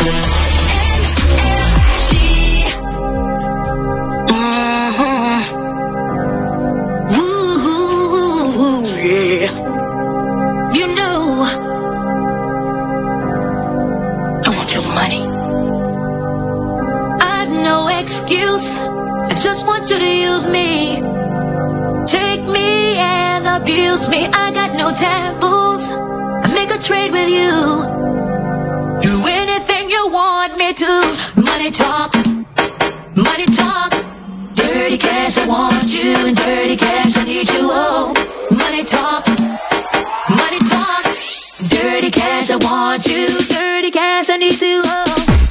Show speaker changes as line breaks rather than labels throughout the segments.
Abuse me, I got no taboos. I make a trade with you. Do anything you want me to. Money talks, money talks. Dirty cash, I want you, and dirty cash, I need you. Oh, money talks, money talks. Dirty cash, I want you, dirty cash, I need you. Oh.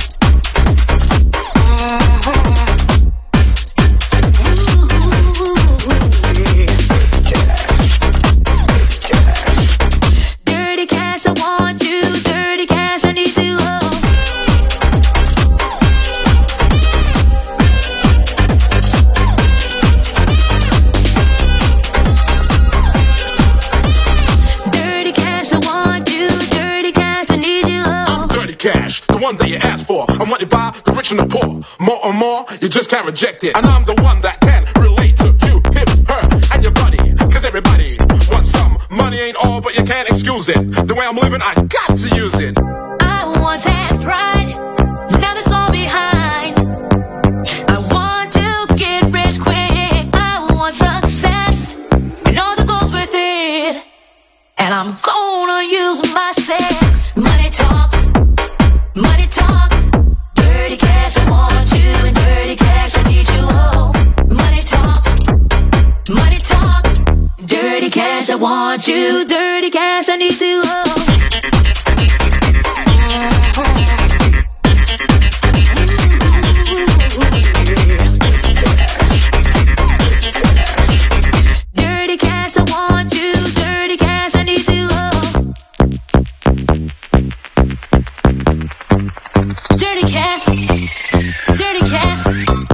That you asked for, I'm wanted by the rich and the poor. More and more, you just can't reject it. And I'm the one that can relate to you, him, her, and your buddy. Cause everybody wants some. Money ain't all, but you can't excuse it. The way I'm living, I got to use it.
I once had pride, now that's all behind. I want to get rich quick, I want success, and all that goes with it. And I'm gonna use my sex. Money talks, money talks. Dirty cash, I want you, and dirty cash, I need you. Oh, money talks, money talks. Dirty cash, I want you, dirty cash, I need you. Oh. Dirty cash, I want you, dirty cash, I need you. Oh. Dirty cash, dirty cash.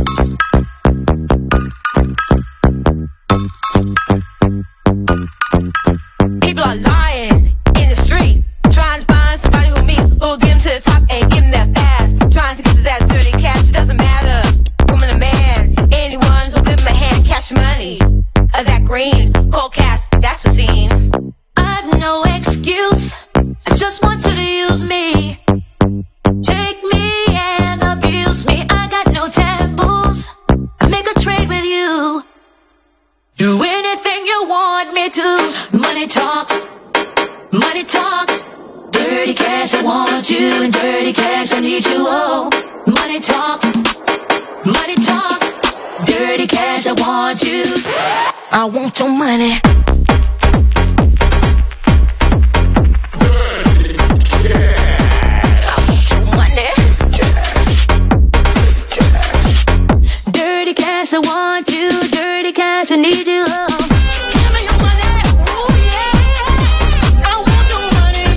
People are lying in the street, trying to find somebody who'll get them to the top and give them that fast. Trying to get to that dirty cash, it doesn't matter, woman or man. Anyone who'll give them a hand, cash money, that green, cold cash, that's the scene. I've no excuse, I just want you to use me. Take me and abuse me, I got no taboos. I make a trade with you. Do anything you want me to. Money talks, money talks. Dirty cash, I want you, and dirty cash, I need you. Oh, money talks, money talks. Dirty cash, I want you. I want your money. Dirty cash, I want you, dirty cash, I need you. Oh. Give me your money, oh yeah. I want your money,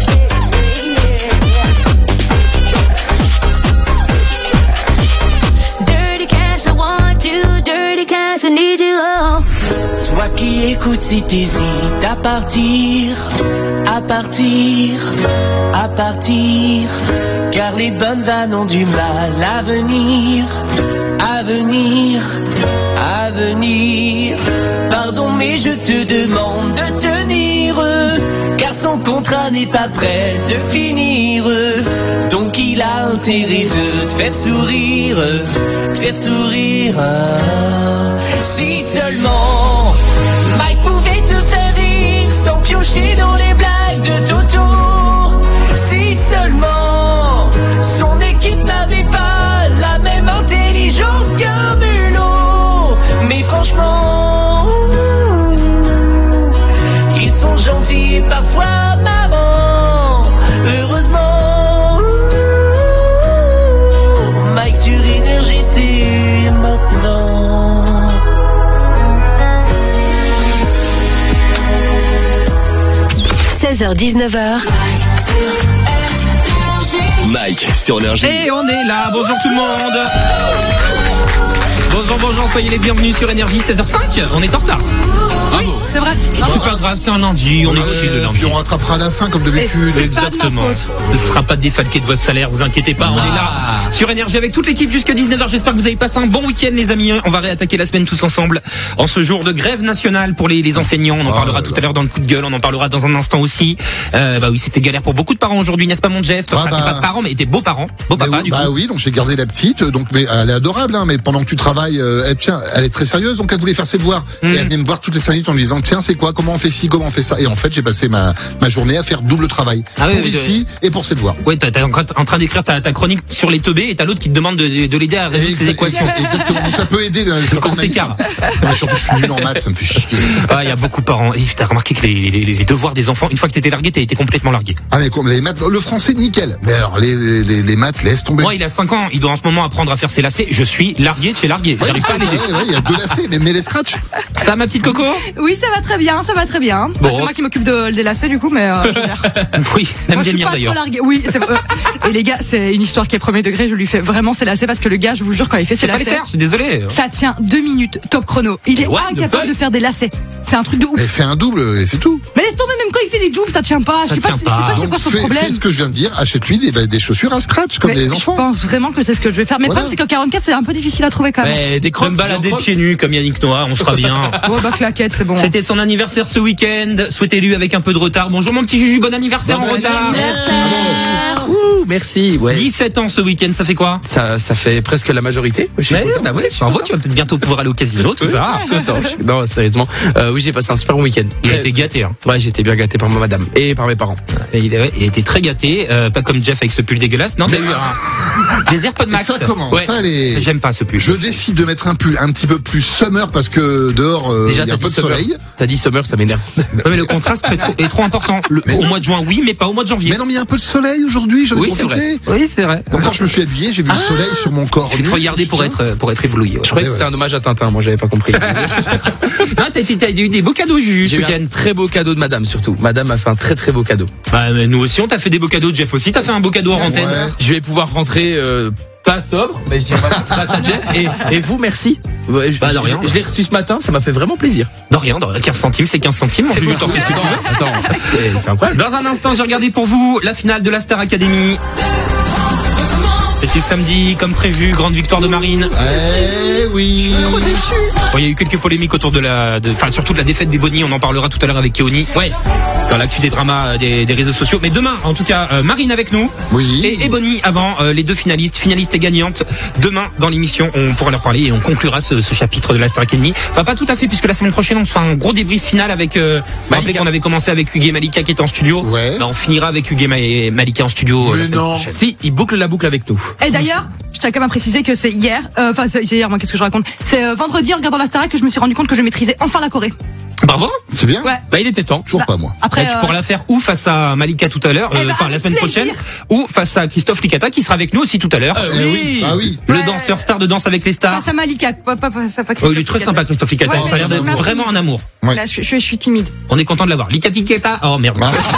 yeah. Dirty cash, I want you, dirty cash, I need you. Oh.
Toi qui écoutes si t'hésites à partir, à partir, à partir, car les bonnes vannes ont du mal à venir. À venir, à venir. Pardon, mais je te demande de tenir, car son contrat n'est pas prêt de finir. Donc il a intérêt de te faire sourire, te faire sourire. Si seulement Mike pouvait te faire rire sans piocher dans les blagues de Toto. Si seulement son équipe n'avait pas la même intelligence qu'un mulot. Mais franchement, ils sont gentils et parfois marrants. Heureusement, Mike sur Énergie, c'est maintenant.
h 19h.
Mike sur Énergie.
Et on est là, bonjour tout le monde. Bonjour, soyez les bienvenus sur Énergie, 16h05, on est en retard.
Bravo.
C'est vrai.
C'est pas grave, c'est un lundi, on est chill le lundi.
Puis on rattrapera à la fin comme d'habitude.
C'est pas de ma
Exactement.
faute.
Ce sera pas défalqué de votre salaire, vous inquiétez pas, on est là sur Énergie avec toute l'équipe jusqu'à 19h. J'espère que vous avez passé un bon week-end les amis. On va réattaquer la semaine tous ensemble en ce jour de grève nationale pour les enseignants. On en parlera tout à l'heure dans le coup de gueule, on en parlera dans un instant aussi. Bah oui, c'était galère pour beaucoup de parents aujourd'hui, n'est-ce pas mon Jeff? Enfin, t'es pas parents, mais t'es beaux-parents, beaux-papas du coup.
Bah oui, donc j'ai gardé la petite, donc mais elle est adorable, hein, mais pendant que tu travailles, elle est très sérieuse, donc elle voulait faire ses devoirs. Et elle venait me voir toutes les 5 minutes en me disant, tiens, c'est quoi, comment on fait ci, comment on fait ça. Et en fait, j'ai passé ma journée à faire double travail.
Ah oui,
pour ici et pour ses devoirs.
Ouais, t'es en train d'écrire ta chronique sur les teubés et t'as l'autre qui te demande de l'aider à résoudre ses équations.
Exactement, donc ça peut aider.
C'est quand t'écarts.
Mais surtout, je suis nul en maths, ça me fait chier.
Ah, il y a beaucoup de parents. Et t'as remarqué que les devoirs des enfants, une fois que t'étais largué, t'as été complètement largué.
Ah mais les maths, le français nickel. Mais alors les maths, laisse tomber.
Moi, il a 5 ans, il doit en ce moment apprendre à faire ses lacets. Je suis largué de chez largué.
Ouais,
J'arrive pas à l'aider.
ouais, il y a 2 lacets, mais les scratchs.
Ça, ma petite Coco?
Oui, ça va très bien, ça va très bien.
Bon.
C'est moi qui m'occupe des lacets du coup, mais je gère.
Oui, même
Moi, je
des
suis
miens
pas trop
d'ailleurs.
larguée. Oui, c'est vrai. Et les gars, c'est une histoire qui est premier degré. Je lui fais vraiment ses lacets parce que le gars, je vous jure, quand il fait ses
C'est pas les
lacets,
faire, je suis désolé.
ça tient 2 minutes top chrono. Il est
What the
incapable
fuck
de faire des lacets. C'est un truc de ouf.
Elle fait un double et c'est tout.
Mais laisse tomber, même quand il fait des doubles, ça tient pas. Je sais pas c'est quoi
Donc
son
fais
problème.
ce que je viens de dire, achète-lui des chaussures à scratch comme
Mais
les
je
enfants.
pense vraiment que c'est ce que je vais faire. Mais le
Voilà.
problème, c'est qu'en 44, c'est un peu difficile à trouver quand même.
Mais des
Je vais
crocs.
me balader pieds nus comme Yannick Noah, on sera bien.
Bon, bah, claquette, c'est bon.
C'était son anniversaire ce week-end. Souhaitez-lui avec un peu de retard. Bonjour mon petit Juju, bon anniversaire
Bon
en retard.
Ouh, merci. Ouais.
17 ans ce week-end, ça fait quoi?
Ça fait presque la majorité. Je suis
Ouais,
content.
bah ouais, bravo, tu vas peut-être bientôt pouvoir aller au casino, tout ça.
Je suis content. Non, sérieusement. Oui, j'ai passé un super bon week-end.
Il a été gâté, hein.
Ouais, j'ai été bien gâté par ma madame et par mes parents.
Et il a été très gâté, pas comme Jeff avec ce pull dégueulasse. Non, t'as eu des AirPods
Et
Max.
ça commence.
Ouais.
Ça,
J'aime pas ce pull.
Je décide de mettre un pull un petit peu plus summer parce que dehors il y a un peu de soleil.
T'as dit summer, ça m'énerve.
Ouais, mais le contraste est trop important. Au mois de juin, oui, mais pas au mois de janvier.
Mais non, mais il y a un peu de soleil aujourd'hui, j'en ai
Oui, c'est
profité.
vrai. Oui, c'est vrai.
Donc quand je me suis habillé, j'ai vu le soleil sur mon corps.
Je vais te regarder pour être ébloui. Ouais.
Je croyais que c'était un hommage à Tintin, moi j'avais pas compris.
Non, t'as eu des beaux cadeaux, Juju, ce
J'ai eu
week-end.
un très beau cadeau de madame surtout. Madame a fait un très très beau cadeau.
Bah, mais nous aussi, on t'a fait des beaux cadeaux. Jeff aussi, t'as fait un beau cadeau en antenne.
Ouais.
Je vais pouvoir rentrer pas sobre, mais je dirais pas grâce à Jeff. Et vous, merci. Ouais,
Bah, de rien.
Je l'ai reçu ce matin, ça m'a fait vraiment plaisir.
De rien, 15 centimes, c'est 15 centimes. Mon Juju, t'en fais ce que tu veux.
Attends, c'est incroyable.
Dans un instant, j'ai regardé pour vous la finale de la Star Academy. C'était samedi, comme prévu, grande victoire de Marine.
Eh oui.
Bon, il y a eu quelques polémiques autour surtout de la défaite des Bonnie. On en parlera tout à l'heure avec Keoni. Ouais. Dans l'actu des dramas des réseaux sociaux. Mais demain, en tout cas, Marine avec nous.
Oui.
Et Bonnie avant, les deux finalistes et gagnantes. Demain, dans l'émission, on pourra leur parler et on conclura ce chapitre de la Star Academy. Enfin, pas tout à fait, puisque la semaine prochaine, on fera un gros débrief final avec, rappelez qu'on avait commencé avec Hugues et Malika qui étaient en studio.
Ouais.
Bah, on finira avec Hugues et Malika en studio.
Mais
la semaine
non.
prochaine.
Si, il boucle la boucle avec nous.
Et d'ailleurs, je tiens quand même à préciser que c'est hier, c'est hier, moi, qu'est-ce que je raconte? C'est vendredi, en regardant la Starac, que je me suis rendu compte que je maîtrisais enfin la Corée.
Bravo.
C'est bien.
Ouais.
Bah il était temps.
Toujours pas moi.
Après,
Tu pourras la faire ou face à Malika tout à l'heure,
Eh ben,
la
avec
semaine prochaine,
plaisir.
ou face à Christophe Licata qui sera avec nous aussi tout à l'heure.
Eh oui. Ah oui.
Le
Ouais.
danseur star de Danse avec les stars.
face à Malika, pas
Oh, il est très sympa Christophe Licata,
Ouais,
ça a l'air d'être
merci.
vraiment un amour.
Ouais.
Là, je suis timide.
On est content de l'avoir. Licata, oh merde.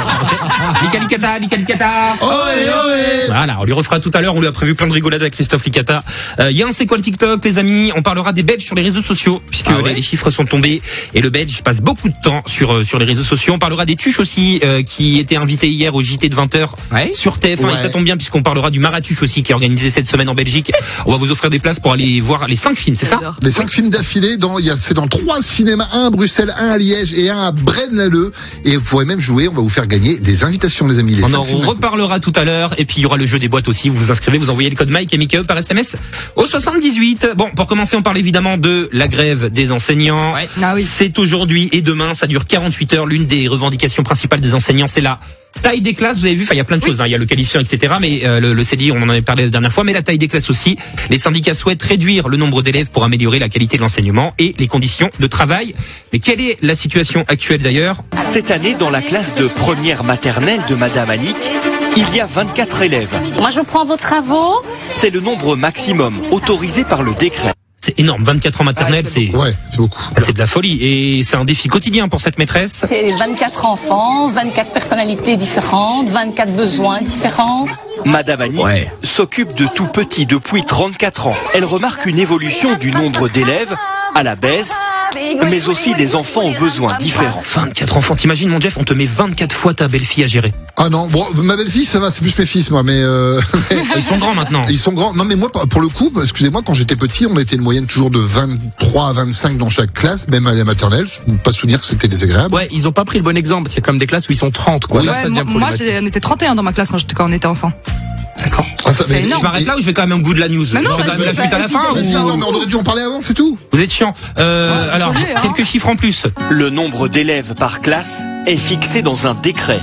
Licata.
Ohé, ohé.
Voilà, on lui refera tout à l'heure, on lui a prévu plein de rigolades à Christophe Licata. Il y a un C'est quoi le TikTok, les amis? On parlera des Belges sur les réseaux sociaux, puisque
Ah ouais
les chiffres sont tombés, et le Belge passe beaucoup de temps sur les réseaux sociaux. On parlera des Tuches aussi, qui étaient invités hier au JT de 20h
Ouais.
sur TF1,
Ouais.
et ça tombe bien, puisqu'on parlera du Maratuche aussi, qui est organisé cette semaine en Belgique. On va vous offrir des places pour aller voir les 5 films, c'est ça?
Les 5 films d'affilée, c'est dans 3 cinémas, un à Bruxelles, un à Liège et un à Braine-l'Alleud. Et vous pourrez même jouer, on va vous faire gagner des invitations, les amis. Les
On
5
en
films.
reparlera tout à l'heure, et puis il y aura le jeu des boîtes aussi. Vous vous inscrivez, vous envoyez le code Mike et Mickey par SMS au 78. Bon, pour commencer, on parle évidemment de la grève des enseignants.
Ouais.
Ah oui.
C'est aujourd'hui et demain, ça dure 48 heures. L'une des revendications principales des enseignants, c'est la taille des classes. Vous avez vu, il y a plein de choses, hein. Il y a le qualifiant, etc. Mais le CDI, on en avait parlé la dernière fois, mais la taille des classes aussi. Les syndicats souhaitent réduire le nombre d'élèves pour améliorer la qualité de l'enseignement et les conditions de travail. Mais quelle est la situation actuelle d'ailleurs?
Cette année, dans la classe de première maternelle de Madame Annick, il y a 24 élèves.
Moi, je prends vos travaux.
C'est le nombre maximum autorisé par le décret.
C'est énorme, 24 ans maternelle, c'est
Ouais, c'est beaucoup.
de la folie. Et c'est un défi quotidien pour cette maîtresse.
C'est 24 enfants, 24 personnalités différentes, 24 besoins différents.
Madame Annick
Ouais.
s'occupe de tout petits depuis 34 ans. Elle remarque une évolution du nombre d'élèves à la baisse, mais aussi des enfants aux besoins différents.
24 enfants, t'imagines mon Jeff, on te met 24 fois ta belle-fille à gérer.
Ah non, bon, ma belle-fille, ça va, c'est plus mes fils, moi, mais
Ils sont grands maintenant.
Ils sont grands. Non, mais moi, pour le coup, excusez-moi, quand j'étais petit, on était une moyenne toujours de 23 à 25 dans chaque classe, même à la maternelle. Je ne peux pas souvenir que c'était désagréable.
Ouais, ils ont pas pris le bon exemple. C'est comme des classes où ils sont 30, quoi.
Oui.
Là, ça devient
Moi,
problématique.
on était 31 dans ma classe quand on était enfant.
D'accord.
Ah, ça, mais,
énorme.
Je m'arrête là ou je vais quand même au bout de la news?
Mais non,
je vais quand même
vas-y,
la suite à la fin
Vas-y,
ou...
non, mais on aurait dû en parler avant, c'est tout.
Vous êtes chiant. Alors,
désolé, hein.
quelques chiffres en plus.
Le nombre d'élèves par classe est fixé dans un décret.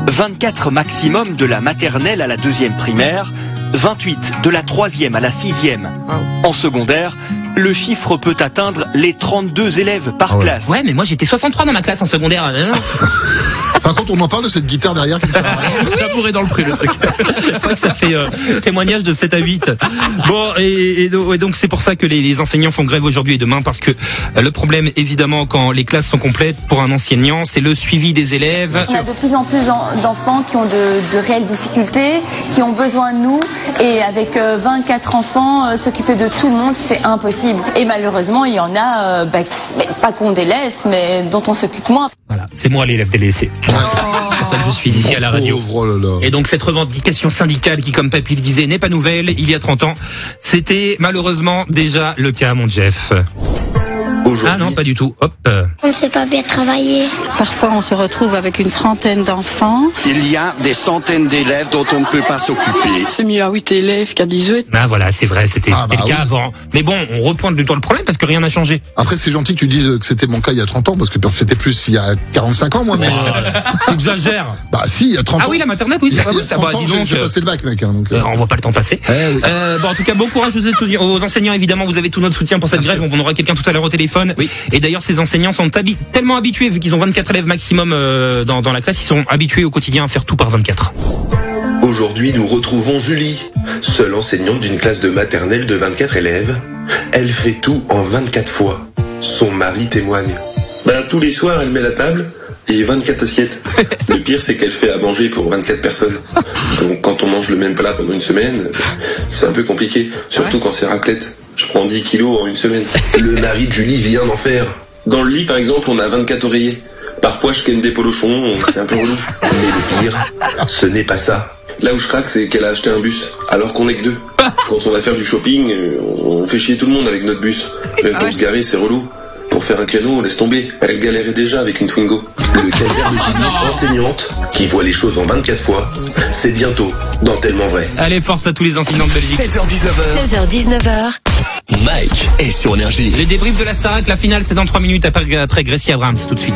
24 maximum de la maternelle à la 2e primaire, 28 de la 3e à la 6e. En secondaire, le chiffre peut atteindre les 32 élèves par classe.
Ouais, mais moi j'étais 63 dans ma classe en secondaire.
Par contre, on en parle de cette guitare derrière qui ne sert à rien.
Ça pourrait dans le prix, le truc.
C'est vrai que ça fait témoignage de 7 à 8. Bon, et donc c'est pour ça que les enseignants font grève aujourd'hui et demain, parce que le problème, évidemment, quand les classes sont complètes pour un enseignant, c'est le suivi des élèves.
On a de plus en plus d'enfants qui ont de réelles difficultés, qui ont besoin de nous, et avec 24 enfants, s'occuper de tout le monde, c'est impossible. Et malheureusement, il y en a, pas qu'on délaisse, mais dont on s'occupe moins.
Voilà, c'est moi l'élève délaissé. C'est pour ça que je suis ici à la radio.
Pauvre, oh là là.
Et donc cette revendication syndicale qui, comme Papy le disait, n'est pas nouvelle, il y a 30 ans, c'était malheureusement déjà le cas, mon Jeff. Ah non, pas du tout. Hop.
On ne sait pas bien travailler.
Parfois, on se retrouve avec une trentaine d'enfants.
Il y a des centaines d'élèves dont on ne peut pas s'occuper.
C'est mieux à 8 élèves qu'à 18.
Ah voilà, c'est vrai, c'était le cas avant. Mais bon, on repointe du doigt le problème parce que rien n'a changé.
Après, c'est gentil que tu dises que c'était mon cas il y a 30 ans, parce que c'était plus il y a 45 ans, moi, mais...
T'exagères.
Bah si, il y a 30 ans.
Ah oui, la maternelle, oui, c'est vrai.
Il y a 30 ans, j'ai passé le bac, mec. Hein, donc,
on voit pas le temps passer.
Oui.
Bon, en tout cas, bon courage aux enseignants, évidemment, vous avez tout notre soutien pour cette grève. On aura quelqu'un tout à l'heure au téléphone.
Oui.
Et d'ailleurs, ces enseignants sont tellement habitués, vu qu'ils ont 24 élèves maximum dans la classe, ils sont habitués au quotidien à faire tout par 24.
Aujourd'hui, nous retrouvons Julie, seule enseignante d'une classe de maternelle de 24 élèves. Elle fait tout en 24 fois. Son mari témoigne.
Tous les soirs, elle met la table et 24 assiettes. Le pire, c'est qu'elle fait à manger pour 24 personnes. Donc quand on mange le même plat pendant une semaine, c'est un peu compliqué. Surtout quand c'est raclette. Je prends 10 kilos en une semaine.
Le mari de Julie vient d'en faire.
Dans le lit, par exemple, on a 24 oreillers. Parfois, je ken des polochons, c'est un peu relou.
Mais le pire, ce n'est pas ça.
Là où je craque, c'est qu'elle a acheté un bus, alors qu'on est que deux. Quand on va faire du shopping, on fait chier tout le monde avec notre bus. Même pour se garer, c'est relou. Pour faire un créneau, on laisse tomber. Elle galérait déjà avec une Twingo.
Le calvaire de Julie, enseignante, qui voit les choses en 24 fois, c'est bientôt dans Tellement Vrai.
Allez, force à tous les enseignants de Belgique.
16h-19h.
Mike est sur Énergie.
Les débriefs de la Starac, la finale, c'est dans 3 minutes après Gracie Abrams, tout de suite.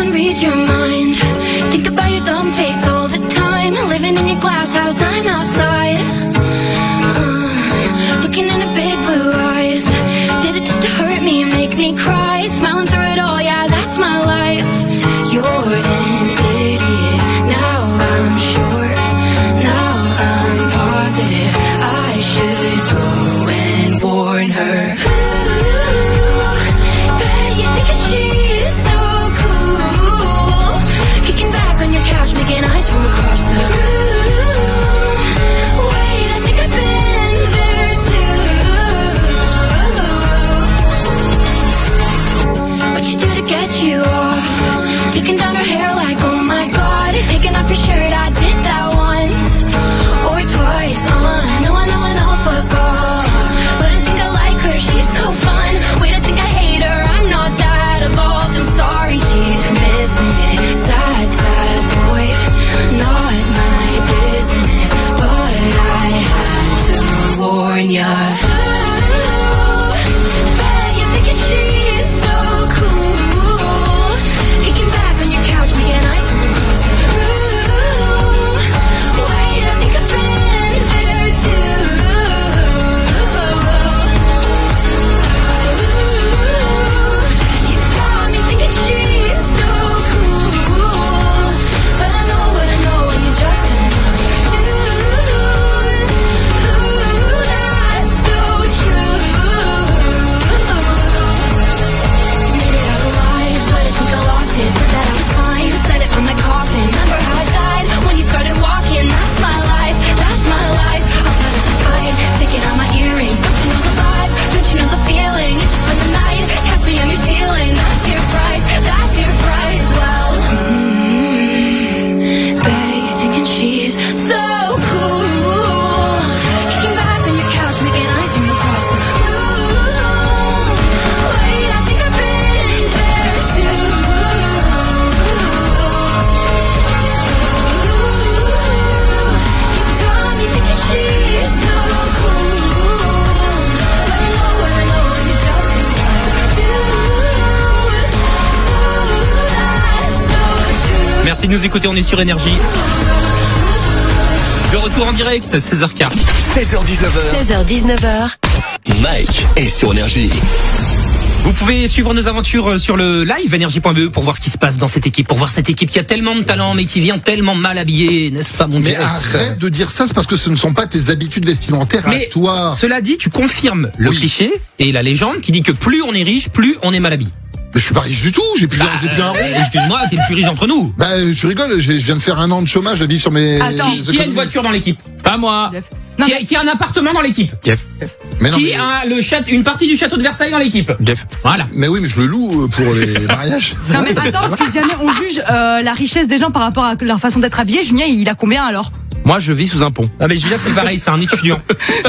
Me cry, smiling through it all, yeah, that's my life. You're an idiot, now I'm sure, now I'm positive. I should go and warn her. Bet you think she's so cool, kicking back on your couch, making eyes from across the room. Wait, I think I've been there too. What you do to get you off? Taking down her hair like, oh my god. Taking off your shirt, I did that once or twice. I know, fuck off. But I think I like her, she's so fun. Wait, I think I hate her, I'm not that evolved. I'm sorry, she's missing it. Sad, sad boy, not my business. But I had to warn ya.
Merci de nous écouter, on est sur Énergie. De retour en direct, 16h15.
16h19h. Mike est sur Énergie.
Vous pouvez suivre nos aventures sur le live énergie.be pour voir ce qui se passe dans cette équipe, pour voir cette équipe qui a tellement de talent mais qui vient tellement mal habillée, n'est-ce pas mon Dieu?
Mais arrête de dire ça, c'est parce que ce ne sont pas tes habitudes vestimentaires à toi.
Cela dit, tu confirmes le cliché et la légende qui dit que plus on est riche, plus on est mal habillé.
Mais je suis pas riche du tout, j'ai plus un rond.
Excuse-moi, t'es le plus riche entre nous.
Bah, tu rigoles, je viens de faire 1 an de chômage, je vis sur mes...
Qui a une voiture dans l'équipe?
Pas moi.
Qui a un appartement dans l'équipe?
Jeff.
Mais non,
qui a une partie du château de Versailles dans l'équipe?
Jeff.
Voilà.
Mais oui, mais je le loue pour les mariages.
Non mais attends, parce que si jamais on juge la richesse des gens par rapport à leur façon d'être habillés, Julien, il a combien alors?
Moi, je vis sous un pont.
Ah mais Julien, c'est pareil, c'est un étudiant.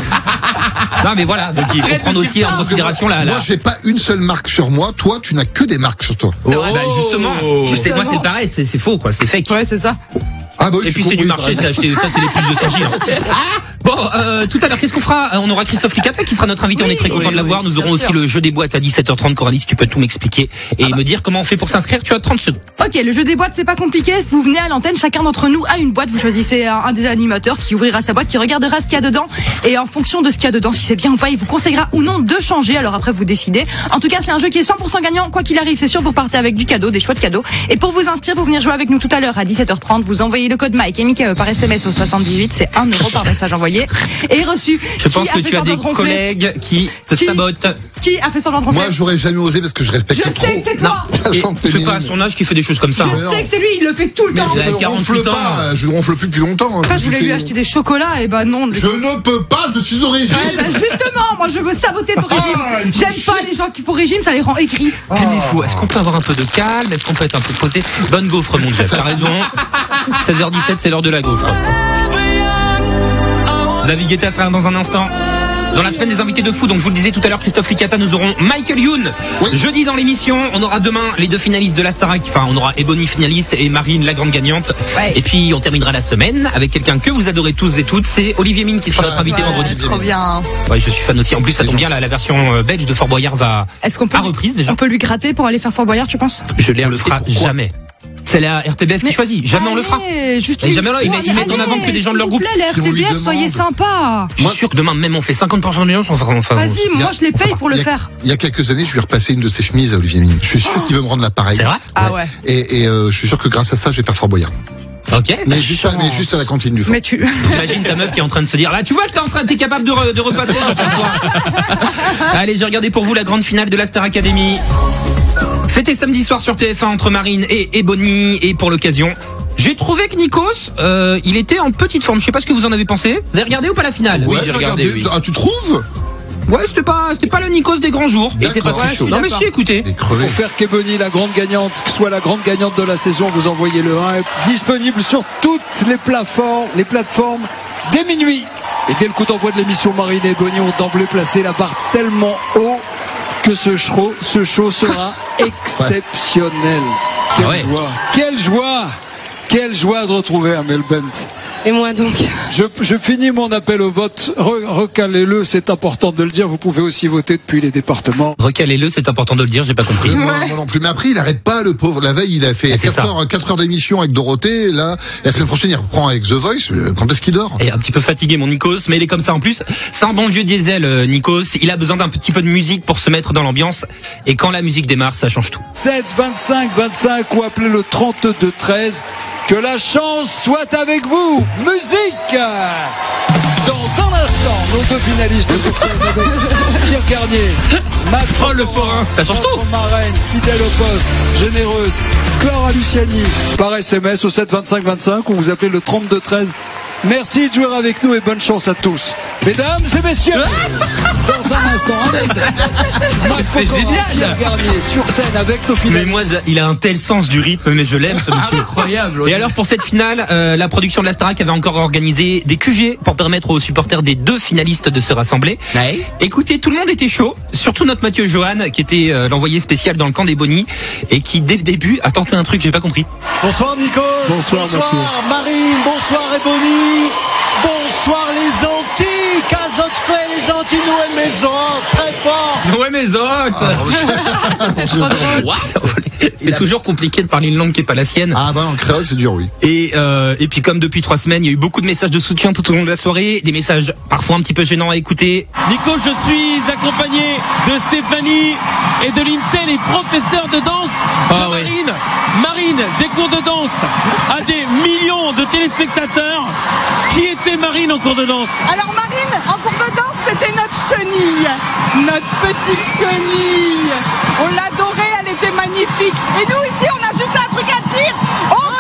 Non mais voilà, donc il faut prendre aussi en considération la...
Moi, j'ai pas une seule marque sur moi. Toi, tu n'as que des marques sur toi.
Bah justement, moi c'est pareil, c'est faux quoi, c'est fake.
Ouais, c'est ça.
Ah bah oui,
et puis c'est du marché, c'est acheté, ça c'est les plus de Saint-Gilles. Bon, tout à l'heure, qu'est-ce qu'on fera? On aura Christophe Licata qui sera notre invité, on est très content de l'avoir. Nous aurons aussi le jeu des boîtes à 17h30. Coralie, si tu peux tout m'expliquer et me dire comment on fait pour s'inscrire, tu as 30 secondes.
Ok, le jeu des boîtes, c'est pas compliqué. Vous venez à l'antenne, chacun d'entre nous a une boîte. Vous choisissez un des animateurs qui ouvrira sa boîte, qui regardera ce qu'il y a dedans. Et en fonction de ce qu'il y a dedans, si c'est bien ou pas, il vous conseillera ou non de changer. Alors après, vous décidez. En tout cas, c'est un jeu qui est 100% gagnant. Quoi qu'il arrive, c'est sûr, vous partez avec du cadeau, des choix de cadeaux. Et pour vous inscrire, vous venir jouer avec nous tout à l'heure à 17h30. Vous envoyez le code Mike et Michael par SMS au 78. C'est 1 € par message envoyé. Et reçu.
Je pense que tu as des collègues qui te sabotent.
Qui a fait semblant de ronfler?
Moi, j'aurais jamais osé parce que je respecte trop.
Je sais que c'est toi.
Et c'est pas à son âge qui fait des choses comme ça.
Je sais que c'est lui, il le fait tout le temps.
Mais je ne ronfle pas, je ne ronfle plus depuis longtemps.
Enfin, je voulais lui acheter des chocolats, et bah non.
Je ne peux pas, je suis au régime.
Ouais, bah justement, moi je veux saboter ton régime. J'aime pas les gens qui font régime, ça les rend aigris.
Calmez-vous, est-ce qu'on peut avoir un peu de calme? Est-ce qu'on peut être un peu posé? Bonne gaufre, mon Jeff, t'as raison. 16h17, c'est l'heure de la gaufre. David Guetta sera dans un instant. Dans la semaine des invités de foot, donc je vous le disais tout à l'heure, Christophe Licata, nous aurons Michael Youn. Jeudi dans l'émission, on aura demain les 2 finalistes de la Starac. Enfin, on aura Ebony finaliste et Marine la grande gagnante. Ouais. Et puis on terminera la semaine avec quelqu'un que vous adorez tous et toutes, c'est Olivier Mine qui sera notre invité vendredi.
Trop bien.
Ouais, je suis fan aussi. En plus, ça tombe bien, la version belge de Fort Boyard va à reprise déjà.
On peut lui gratter pour aller faire Fort Boyard, tu penses?
On le fera jamais. C'est la RTBF qui choisit. Jamais on le fera. Jamais ils mettent en avant que des gens de leur groupe.
La RTBF, soyez sympa.
Je suis sûr que demain même on fait 50% d'audience.
Vas-y, moi je les paye pour le faire.
Il y a quelques années, je lui ai repassé une de ses chemises à Olivier Mine. Je suis sûr qu'il veut me rendre l'appareil.
C'est vrai?
Ah ouais.
Et je suis sûr que grâce à ça, je vais faire Fort Boyard.
Ok.
Mais juste à la cantine du fort.
Mais tu
imagines ta meuf qui est en train de se dire là, tu vois que t'es capable de repasser. Allez, j'ai regardé pour vous la grande finale de la Star Academy. C'était samedi soir sur TF1 entre Marine et Ebony, et pour l'occasion, j'ai trouvé que Nikos, il était en petite forme. Je sais pas ce que vous en avez pensé. Vous avez regardé ou pas la finale?
Oui, j'ai regardé. Oui. Ah, tu trouves?
Ouais, c'était pas le Nikos des grands jours.
Il était pas très chaud.
Non mais si, écoutez.
Pour faire qu'Ebony, la grande gagnante, soit la grande gagnante de la saison, vous envoyez le 1, disponible sur toutes les plateformes dès minuit. Et dès le coup d'envoi de l'émission, Marine et Ebony ont d'emblée placé la barre tellement haut que ce show sera exceptionnel. Quelle joie de retrouver Amel Bent.
Et moi donc.
Je finis mon appel au vote. Recalez-le, c'est important de le dire. Vous pouvez aussi voter depuis les départements.
Recalez-le, c'est important de le dire, j'ai pas compris.
Moi non plus. Mais après, il arrête pas, le pauvre. La veille, il a fait 4 heures d'émission avec Dorothée. Là, la semaine prochaine, il reprend avec The Voice. Quand est-ce qu'il dort?
Et un petit peu fatigué, mon Nikos, mais il est comme ça en plus. C'est un bon vieux diesel, Nikos. Il a besoin d'un petit peu de musique pour se mettre dans l'ambiance. Et quand la musique démarre, ça change tout.
7, 25, 25 ou appelez le 32 13. Que la chance soit avec vous. Musique. Dans un instant, nos 2 finalistes de avec Pierre Garnier, Macron,
le forain, ça change tout.
Marraine, fidèle au poste, généreuse, Clara Luciani, par SMS au 7 25 25 ou vous appelez le 32 13. Merci de jouer avec nous et bonne chance à tous. Mesdames et messieurs, dans un instant,
c'est génial.
Pierre Garnier sur scène avec nos finalistes.
Mais moi, il a un tel sens du rythme, mais je l'aime ce monsieur.
Incroyable.
Et alors pour cette finale, la production de la Starac avait encore organisé des QG pour permettre aux supporters des 2 finalistes de se rassembler. Ouais. Écoutez, tout le monde était chaud, surtout notre Mathieu Johan qui était l'envoyé spécial dans le camp d'Ebony et qui dès le début a tenté un truc, j'ai pas compris.
Bonsoir Nikos. Bonsoir Marine. Bonsoir Ebony. Bonsoir les Antilles. Qu'as-tu fait les Antilles? Nous aimons les autres. Très fort.
Nous aimons les autres. C'est toujours compliqué de parler une langue qui est pas la sienne.
Ah bah en créole c'est dur, oui.
Et puis comme depuis 3 semaines, il y a eu beaucoup de messages de soutien tout au long de la soirée, des messages parfois un petit peu gênants à écouter.
Nico, je suis accompagné de Stéphanie et de Lindsay, les professeurs de danse de Marine. Marine, des cours de danse à des millions de téléspectateurs. Qui était Marine en cours de danse?
Alors Marine, en cours de danse, c'était notre chenille. Notre petite chenille. On l'adorait, elle était magnifique. Et nous ici, on a juste un truc à dire. On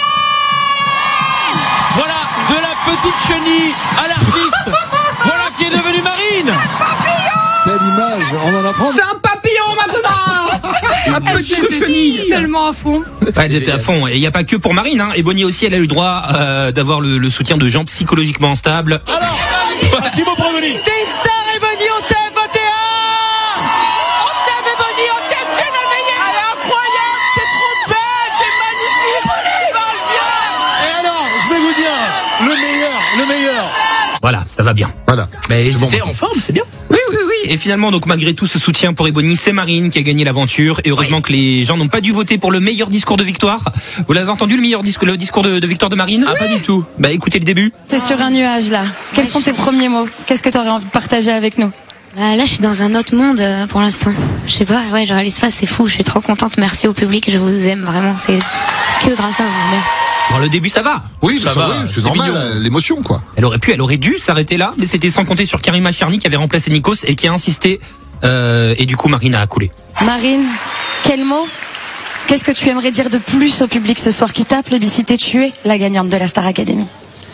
t'aime!
Voilà, de la petite chenille à l'artiste. Voilà qui est devenue Marine.
Quelle image, on en apprend.
C'est un papillon maintenant. Ma petite chenille.
Tellement à fond.
Elle était à fond. Et il n'y a pas que pour Marine, hein. Et Bonnie aussi, elle a eu le droit d'avoir le soutien de gens psychologiquement instables.
Alors, un petit mot pour Bonnie.
T'es une star et Bonnie, on t'aime, votez un. On t'aime et Bonnie, on t'aime, tu es la meilleure.
Elle est incroyable, t'es trop belle, t'es magnifique, tu parles bien.
Et alors, je vais vous dire, le meilleur.
Voilà, ça va bien.
Voilà.
Mais
C'était en forme, c'est bien.
Oui. Et finalement, donc malgré tout ce soutien pour Ebony, c'est Marine qui a gagné l'aventure. Et heureusement que les gens n'ont pas dû voter pour le meilleur discours de victoire. Vous l'avez entendu, le discours de victoire de Marine?
Ah, pas du tout.
Bah écoutez le début.
T'es sur un nuage là. Quels sont tes premiers mots? Qu'est-ce que t'aurais envie de partager avec nous?
Là, je suis dans un autre monde pour l'instant. Je sais pas, je réalise pas, c'est fou. Je suis trop contente. Merci au public, je vous aime vraiment. C'est que grâce à vous. Merci.
Bon, le début, ça va.
Oui, ça va. Oui, c'est normal,
mignon.
l'émotion, quoi.
Elle aurait dû s'arrêter là, mais c'était sans compter sur Karima Charny qui avait remplacé Nikos et qui a insisté. Et du coup, Marine a coulé.
Marine, quel mot? Qu'est-ce que tu aimerais dire de plus au public ce soir qui t'a plébiscité? Tu es la gagnante de la Star Academy.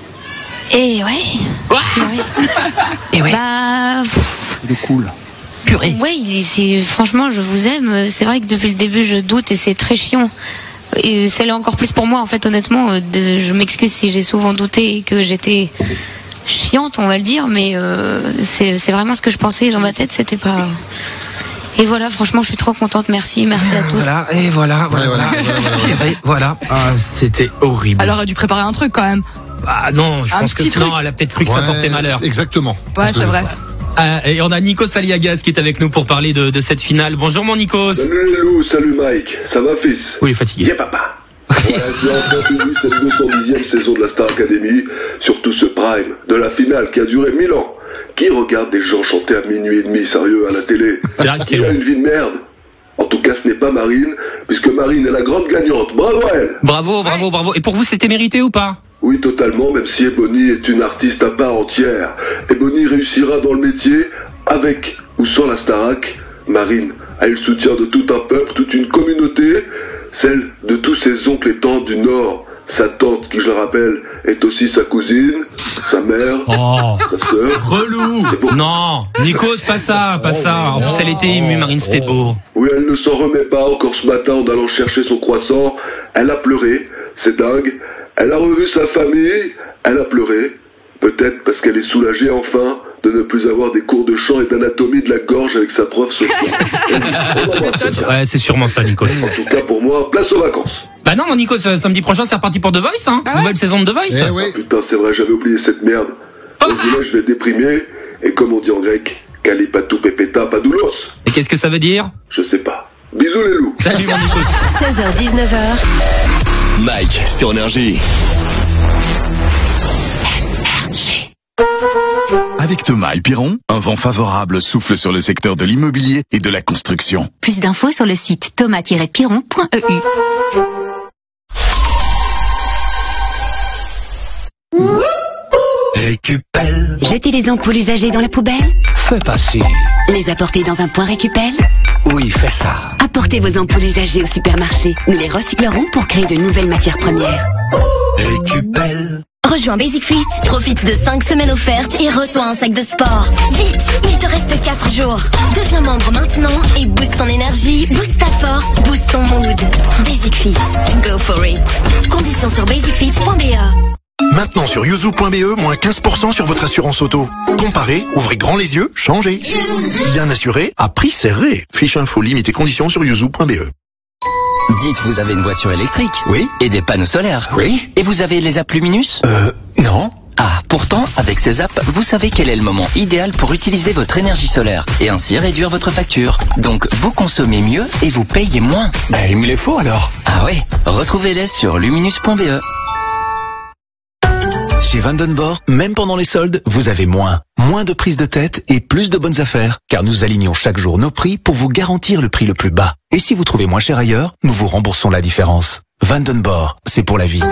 Et ouais. Bah.
Il est cool.
Purée. Oui, franchement, je vous aime. C'est vrai que depuis le début, je doute et c'est très chiant. Et c'est là encore plus pour moi, en fait, honnêtement. Je m'excuse si j'ai souvent douté et que j'étais chiante, on va le dire, mais c'est vraiment ce que je pensais dans ma tête, c'était pas. Et voilà, franchement, je suis trop contente. Merci à tous.
Voilà.
Ah, c'était horrible.
Elle aurait dû préparer un truc quand même.
Ah non, je pense que sinon, elle a peut-être cru que ça portait malheur.
Exactement.
Ouais, c'est vrai.
Et on a Nikos Aliagas qui est avec nous pour parler de cette finale. Bonjour mon Nikos.
Salut les loups, salut Mike. Ça va fils?
Oui, il est fatigué.
Viens papa. Voilà, j'ai enfin fini cette 210e saison de la Star Academy, surtout ce prime de la finale qui a duré 1000 ans. Qui regarde des gens chanter à minuit et demi, sérieux, à la télé? Qui a une vie de merde? En tout cas, ce n'est pas Marine, puisque Marine est la grande gagnante. Bravo à elle.
Bravo. Et pour vous, c'était mérité ou pas?
Oui, totalement, même si Ebony est une artiste à part entière. Ebony réussira dans le métier, avec ou sans la Starac. Marine a eu le soutien de tout un peuple, toute une communauté, celle de tous ses oncles et tantes du Nord. Sa tante, qui je le rappelle, est aussi sa cousine, sa mère, sa sœur.
Relou. Non, Nikos, pas ça. En plus, elle était émue, Marine, c'était beau.
Oui, elle ne s'en remet pas. Encore ce matin, en allant chercher son croissant, elle a pleuré. C'est dingue. Elle a revu sa famille. Elle a pleuré. Peut-être parce qu'elle est soulagée enfin de ne plus avoir des cours de chant et d'anatomie de la gorge avec sa prof Sophie.
Ouais, c'est sûrement ça, Nikos.
En tout cas, pour moi, place aux vacances.
Bah non, mon Nikos, samedi prochain, c'est reparti pour The Voice, hein. Nouvelle saison de The Voice.
Ah, putain, c'est vrai, j'avais oublié cette merde. Vas-y, là, je vais déprimer. Et comme on dit en grec, Kalipatou pepeta padoulos.
Et qu'est-ce que ça veut dire?
Je sais pas. Bisous les loups.
Salut, mon Nikos.
16h, 19h. Mike, sur Énergie.
Avec Thomas et Piron, un vent favorable souffle sur le secteur de l'immobilier et de la construction.
Plus d'infos sur le site thomas-piron.eu.
Récupelle.
Jeter les ampoules usagées dans la poubelle?
Fais passer.
Les apporter dans un point récupelle?
Oui, fais ça.
Apportez vos ampoules usagées au supermarché. Nous les recyclerons pour créer de nouvelles matières premières.
Récupelle.
Rejoins Basic Fit, profite de 5 semaines offertes et reçois un sac de sport. Vite, il te reste 4 jours. Deviens membre maintenant et booste ton énergie, booste ta force, booste ton mood. Basic Fit, go for it. Conditions sur basicfit.be.
Maintenant sur yuzu.be, moins 15% sur votre assurance auto. Comparez, ouvrez grand les yeux, changez. Bien assuré, à prix serré. Fiche info, limite et conditions sur yuzu.be.
Dites, vous avez une voiture électrique?
Oui.
Et des panneaux solaires?
Oui.
Et vous avez les A+Luminus?
Non.
Ah, pourtant, avec ces apps, vous savez quel est le moment idéal pour utiliser votre énergie solaire et ainsi réduire votre facture. Donc, vous consommez mieux et vous payez moins.
Ben, il me les faut alors.
Ah ouais, retrouvez-les sur luminus.be.
Chez Vandenborg, même pendant les soldes, vous avez moins de prise de tête et plus de bonnes affaires. Car nous alignons chaque jour nos prix pour vous garantir le prix le plus bas. Et si vous trouvez moins cher ailleurs, nous vous remboursons la différence. Vandenborg, c'est pour la vie.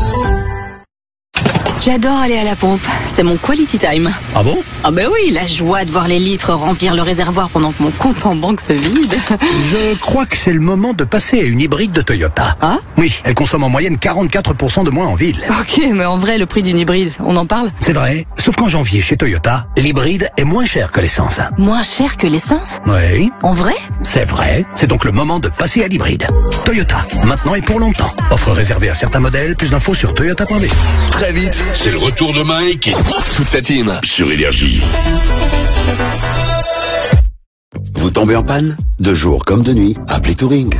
J'adore aller à la pompe, c'est mon quality time.
Ah bon?
Ah ben oui, la joie de voir les litres remplir le réservoir pendant que mon compte en banque se vide.
Je crois que c'est le moment de passer à une hybride de Toyota.
Ah?
Oui, elle consomme en moyenne 44% de moins en ville.
Ok, mais en vrai, le prix d'une hybride, on en parle?
C'est vrai, sauf qu'en janvier, chez Toyota, l'hybride est moins cher que l'essence.
Moins cher que l'essence?
Oui.
En vrai?
C'est vrai, c'est donc le moment de passer à l'hybride. Toyota, maintenant et pour longtemps. Offre réservée à certains modèles, plus d'infos sur toyota.be.
Très vite, c'est le retour de Mike et toute sa team sur Énergie.
Vous tombez en panne? De jour comme de nuit, appelez Touring.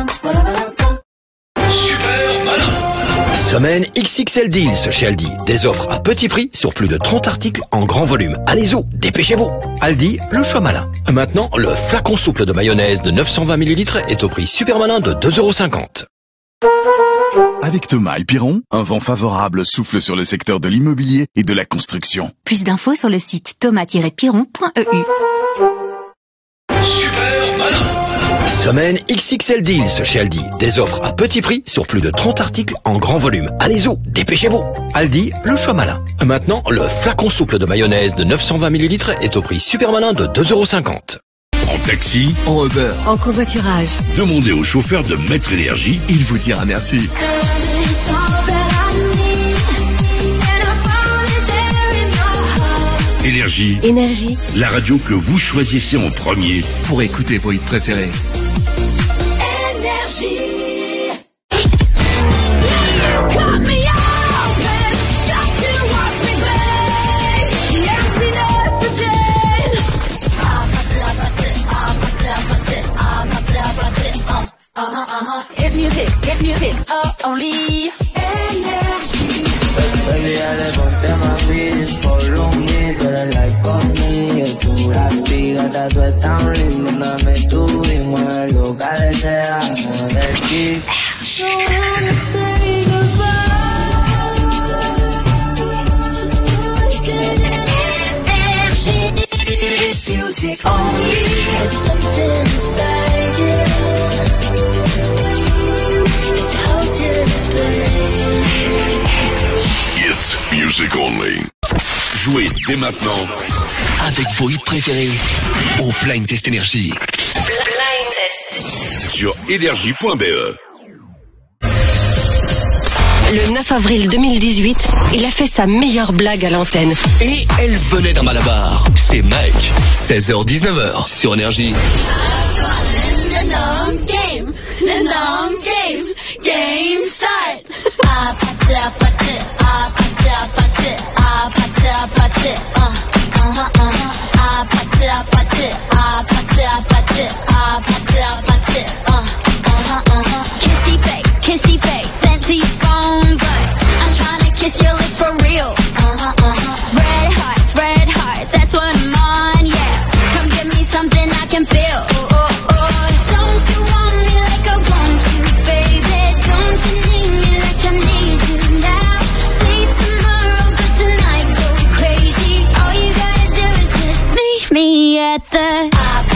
Super malin. Semaine XXL Deals chez Aldi. Des offres à petit prix sur plus de 30 articles en grand volume. Allez-y, dépêchez-vous. Aldi, le choix malin. Maintenant, le flacon souple de mayonnaise de 920 ml est au prix super malin de 2,50 €.
Avec Thomas et Piron, un vent favorable souffle sur le secteur de l'immobilier et de la construction.
Plus d'infos sur le site thomas-piron.eu.
Super malin. Semaine XXL Deals chez Aldi. Des offres à petit prix sur plus de 30 articles en grand volume. Allez-y, dépêchez-vous. Aldi, le choix malin. Maintenant, le flacon souple de mayonnaise de 920 ml est au prix super malin de 2,50 €.
En taxi, en Uber,
En covoiturage.
demandez au chauffeur de Maître Énergie, il vous dira merci. Énergie,
Énergie.
la radio que vous choisissez en premier pour écouter vos hits préférés.
If you hit, only Énergie. Baby, dale, ponte más beat, por un hit, tú eres like conmigo, tú la fíjate, tú es tan lindo, dame tu y muero, cabecea, de aquí. Music only, there's something inside you.
It's music only. Jouez dès maintenant avec vos hits préférés au Blind Test Énergie.
Blind Test.
Sur énergie.be.
Le 9 avril 2018, il a fait sa meilleure blague à l'antenne.
Et elle venait d'un Malabar. C'est Mike. 16h-19h sur Énergie.
Game start. Kissy face, sent to your phone, but I'm trying to kiss your lips for real. Red hearts, that's what I'm on, yeah. Come give me something I can feel. Don't you want me like I want you, baby? Don't you need me like I need you now? Sleep tomorrow, but tonight go crazy. All you gotta do is just meet me at the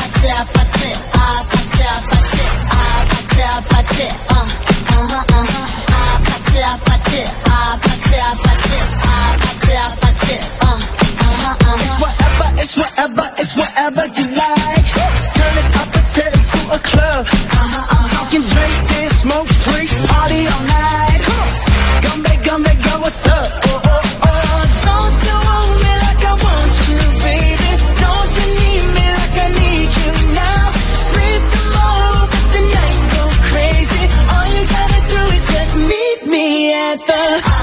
It's whatever you like. Turn it up until it's to a club. You can drink, dance, smoke, freak, party all night. Come back, go, what's up? Don't you want me like I want you, baby? Don't you need me like I need you now? Sleep tomorrow, but the night go crazy. All you gotta do is just meet me at the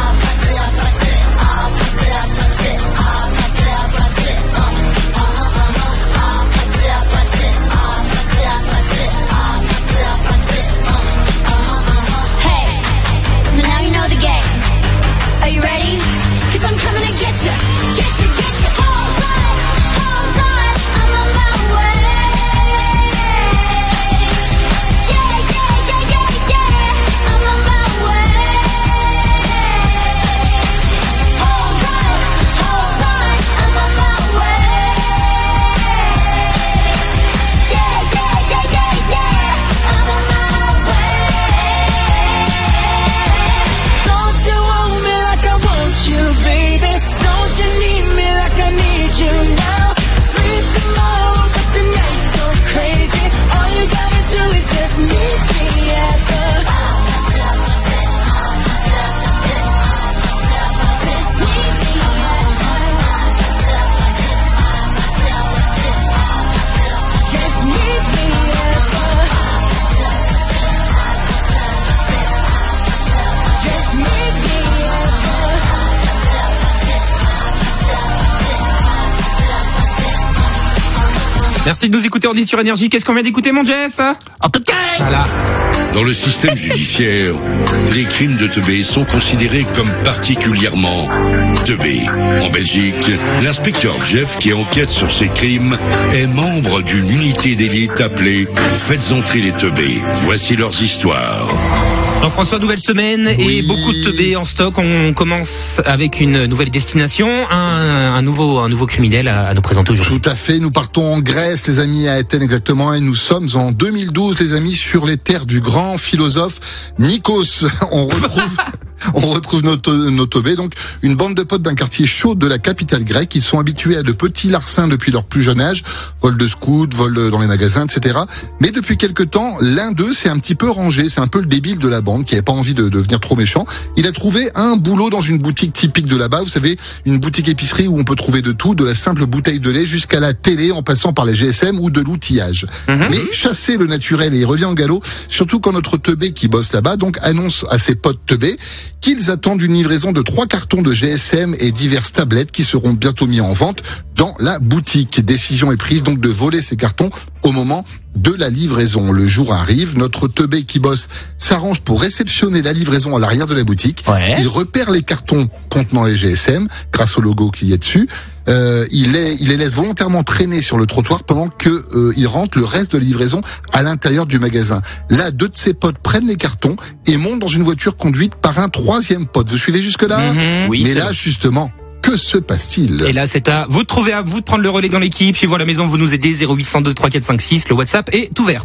Merci de nous écouter, on dit sur Énergie. Qu'est-ce qu'on vient d'écouter, mon Jeff? Voilà.
Dans le système judiciaire, les crimes de teubé sont considérés comme particulièrement teubés. En Belgique, l'inspecteur Jeff, qui enquête sur ces crimes, est membre d'une unité d'élite appelée « Faites entrer les teubés ». Voici leurs histoires.
Jean-François, nouvelle semaine et beaucoup de teubés en stock. On commence avec une nouvelle destination, un nouveau criminel à nous présenter aujourd'hui.
Tout à fait, nous partons en Grèce, les amis, à Athènes exactement, et nous sommes en 2012, les amis, sur les terres du grand philosophe Nikos. On retrouve nos teubés, donc une bande de potes d'un quartier chaud de la capitale grecque. Ils sont habitués à de petits larcins depuis leur plus jeune âge, vol de scouts, vol dans les magasins, etc. Mais depuis quelque temps, l'un d'eux s'est un petit peu rangé, c'est un peu le débile de la bande qui n'avait pas envie de devenir trop méchant. Il a trouvé un boulot dans une boutique typique de là-bas, vous savez, une boutique épicerie où on peut trouver de tout, de la simple bouteille de lait jusqu'à la télé en passant par les GSM ou de l'outillage. Mais chasser le naturel et il revient en galop, surtout quand notre teubé qui bosse là-bas donc annonce à ses potes teubés qu'ils attendent une livraison de 3 cartons de GSM et diverses tablettes qui seront bientôt mis en vente dans la boutique. Décision est prise donc de voler ces cartons au moment de la livraison. Le jour arrive, notre teubé qui bosse s'arrange pour réceptionner la livraison à l'arrière de la boutique. Il repère les cartons contenant les GSM grâce au logo qu'il y a dessus. Il les laisse volontairement traîner sur le trottoir pendant que il rentre le reste de la livraison à l'intérieur du magasin. Là, 2 de ses potes prennent les cartons et montent dans une voiture conduite par un 3e pote. Vous suivez jusque-là?
Oui.
Mais là, justement, que se passe-t-il?
Et là, c'est à vous de prendre le relais dans l'équipe. Chez vous à la maison, vous nous aidez. 0802 3456. Le WhatsApp est ouvert.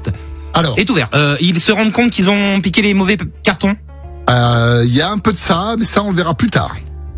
Ils se rendent compte qu'ils ont piqué les mauvais cartons?
Il y a un peu de ça, mais ça on le verra plus tard.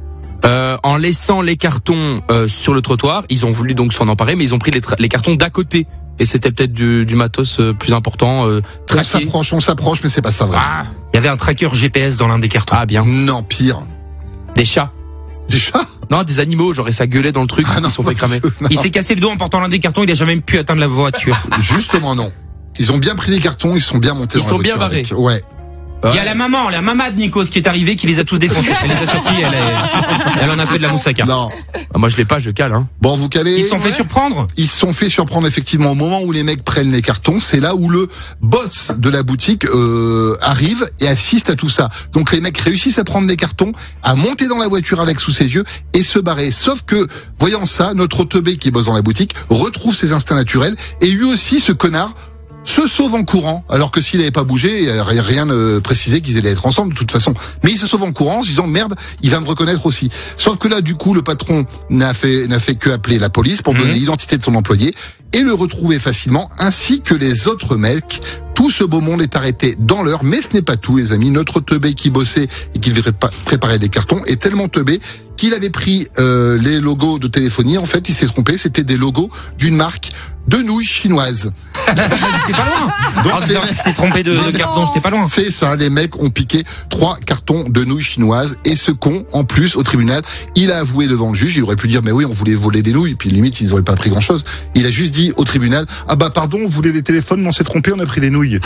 En laissant les cartons sur le trottoir, ils ont voulu donc s'en emparer, mais ils ont pris les cartons d'à côté. Et c'était peut-être du matos plus important.
On s'approche, mais c'est pas ça vraiment.
Il y avait un tracker GPS dans l'un des cartons.
Ah bien.
Non, pire.
Des chats.
Des chats?
Non, des animaux, genre, et ça gueulait dans le truc, ils sont fait cramer.
Il s'est cassé le dos en portant l'un des cartons, il a jamais pu atteindre la voiture.
Justement non. Ils ont bien pris les cartons, ils sont bien montés dans la voiture.
Ils sont bien barrés.
Ouais.
Il y a la maman de Nikos qui est arrivée, qui les a tous défoncés. Elle les a sortis, elle en a fait de la moussaka.
Non.
Moi je l'ai pas, je cale, hein.
Bon, vous calez.
Ils se sont fait surprendre?
Ils se sont fait surprendre effectivement au moment où les mecs prennent les cartons. C'est là où le boss de la boutique arrive et assiste à tout ça. Donc les mecs réussissent à prendre les cartons, à monter dans la voiture avec sous ses yeux et se barrer. Sauf que, voyant ça, notre teubé qui bosse dans la boutique retrouve ses instincts naturels et lui aussi, ce connard, se sauve en courant, alors que s'il n'avait pas bougé, rien ne précisait qu'ils allaient être ensemble de toute façon. Mais il se sauve en courant en se disant merde, il va me reconnaître aussi. Sauf que là, du coup, le patron n'a fait que appeler la police pour donner l'identité de son employé et le retrouver facilement, ainsi que les autres mecs. Tout ce beau monde est arrêté dans l'heure, mais ce n'est pas tout, les amis. Notre teubé qui bossait et qui devait préparer des cartons est tellement teubé qu'il avait pris les logos de téléphonie. En fait, il s'est trompé, c'était des logos d'une marque de nouilles chinoises.
C'était pas loin. Donc, c'était trompé de carton, c'était pas loin.
C'est ça, les mecs ont piqué 3 cartons de nouilles chinoises et ce con, en plus, au tribunal, il a avoué devant le juge, il aurait pu dire mais oui, on voulait voler des nouilles, puis limite, ils auraient pas pris grand chose. Il a juste dit au tribunal, ah bah pardon, on voulait les téléphones, mais on s'est trompé, on a pris les nouilles.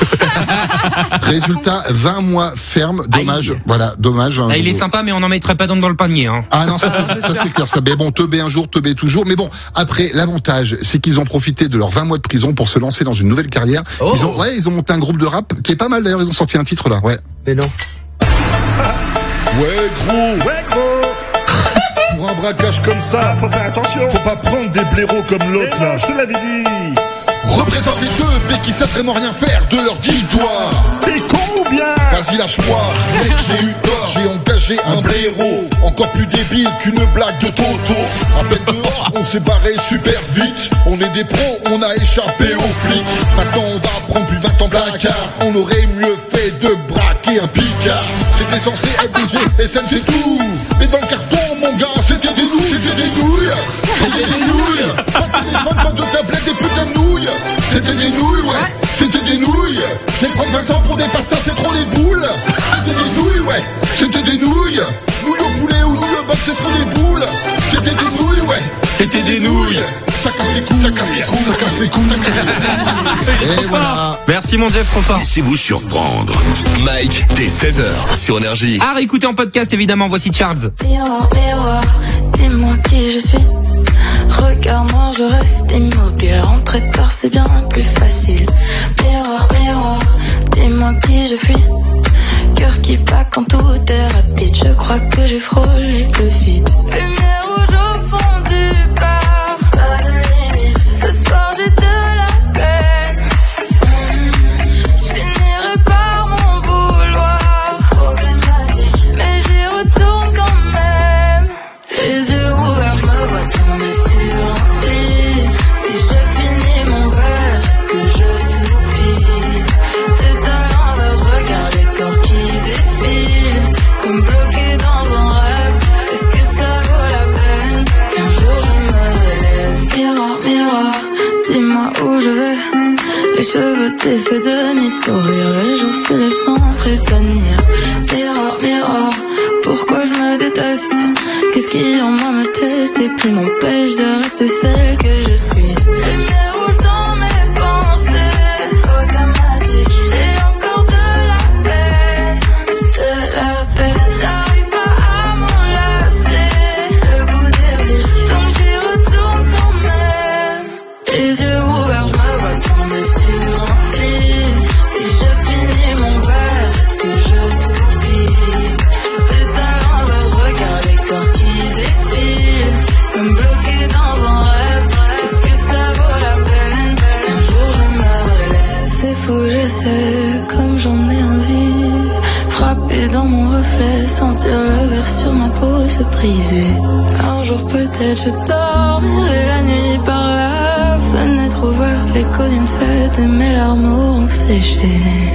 Résultat, 20 mois ferme, dommage. Aïe. Voilà, dommage.
Il est sympa, mais on n'en mettrait pas dans le panier, hein.
Ah non, ça c'est clair, ça. Mais bon, teubé un jour, teubé toujours. Mais bon, après, l'avantage, c'est qu'ils ont profité de leurs 20 mois de prison pour se lancer dans une nouvelle carrière.
Oh.
Ils ont monté un groupe de rap qui est pas mal d'ailleurs, ils ont sorti un titre là, ouais.
Mais non.
Ouais gros. Pour un braquage comme ça, faut faire attention. Faut pas prendre des blaireaux comme l'autre là. Je te l'avais dit.
Représente les teubés qui savent vraiment rien faire de leurs 10 doigts.
T'es con ou bien?
Vas-y lâche-moi, mec j'ai eu tort. J'ai engagé un blaireau, encore plus débile qu'une blague de Toto. À peine dehors, on s'est barré super vite. On est des pros, on a échappé aux flics. Maintenant on va prendre plus de 20 ans placard. On aurait mieux fait de braquer un picard. C'était censé être des GSM, c'est tout. Mais dans le carton mon gars, c'était des nouilles. C'était des nouilles. C'était des nouilles. Pas de téléphone, pas de tablette, des putains de nouilles. C'était des nouilles, ouais. C'était des nouilles. Je vais prendre 20 ans pour des pastas, c'est trop les boules. C'était des nouilles, ouais. C'était des nouilles. Nouilles au poulet ou nouilles au bœuf, c'est trop les boules. C'était des nouilles, ouais. C'était des nouilles. Ça casse les couilles, ça casse les couilles, ça casse les couilles, ça casse les couilles. Et voilà.
Merci mon Jeff, trop fort.
Laissez-vous surprendre. Mike, dès 16h, sur Énergie.
À réécouter en podcast, évidemment, voici Charles.
Miroir, miroir, dis-moi qui je suis. Regarde-moi, je reste immobile. Rentré tard quand tout est rapide, je crois que j'ai frôlé le vide. Lumière rouge au fond du bar, pas de limite. Ce soir j'ai de la peine. Je finirai par m'en vouloir, problématique, mais j'y retourne quand même. Les yeux ouverts, je me vois tomber sur un lit. Si je finis mon verre, est-ce que je t'oublie? T'es à l'envers, je regarde les corps qui défilent, comme bloqué dans un rêve. Est-ce que ça vaut la peine qu'un jour je me relève? Miroir, miroir, dis-moi où je vais. Les cheveux défaits de mes sourires, les jours se lèvent sans prévenir. Miroir, miroir, pourquoi je me déteste? Qu'est-ce qui en moi me teste et puis m'empêche de rester celle que je suis? Lumière rouge dans mes pensées, automatique. J'ai encore de la peine, j'arrive pas à m'enlacer. Le goût des risques, donc j'y retourne quand même. Les yeux ouverts, je me vois tomber sur un lit. Si je finis mon verre, est-ce que je t'oublie? T'es à l'envers, je regarde les corps qui défilent, comme bloqué dans un rêve. Est-ce que ça vaut la peine qu'un jour je me relève? C'est faux, je sais, comme j'en ai envie. Frapper dans mon reflet, sentir le verre sur ma peau se briser. Un jour peut-être je dormirai la nuit par la fenêtre ouverte, l'écho d'une fête et mes larmes auront séché.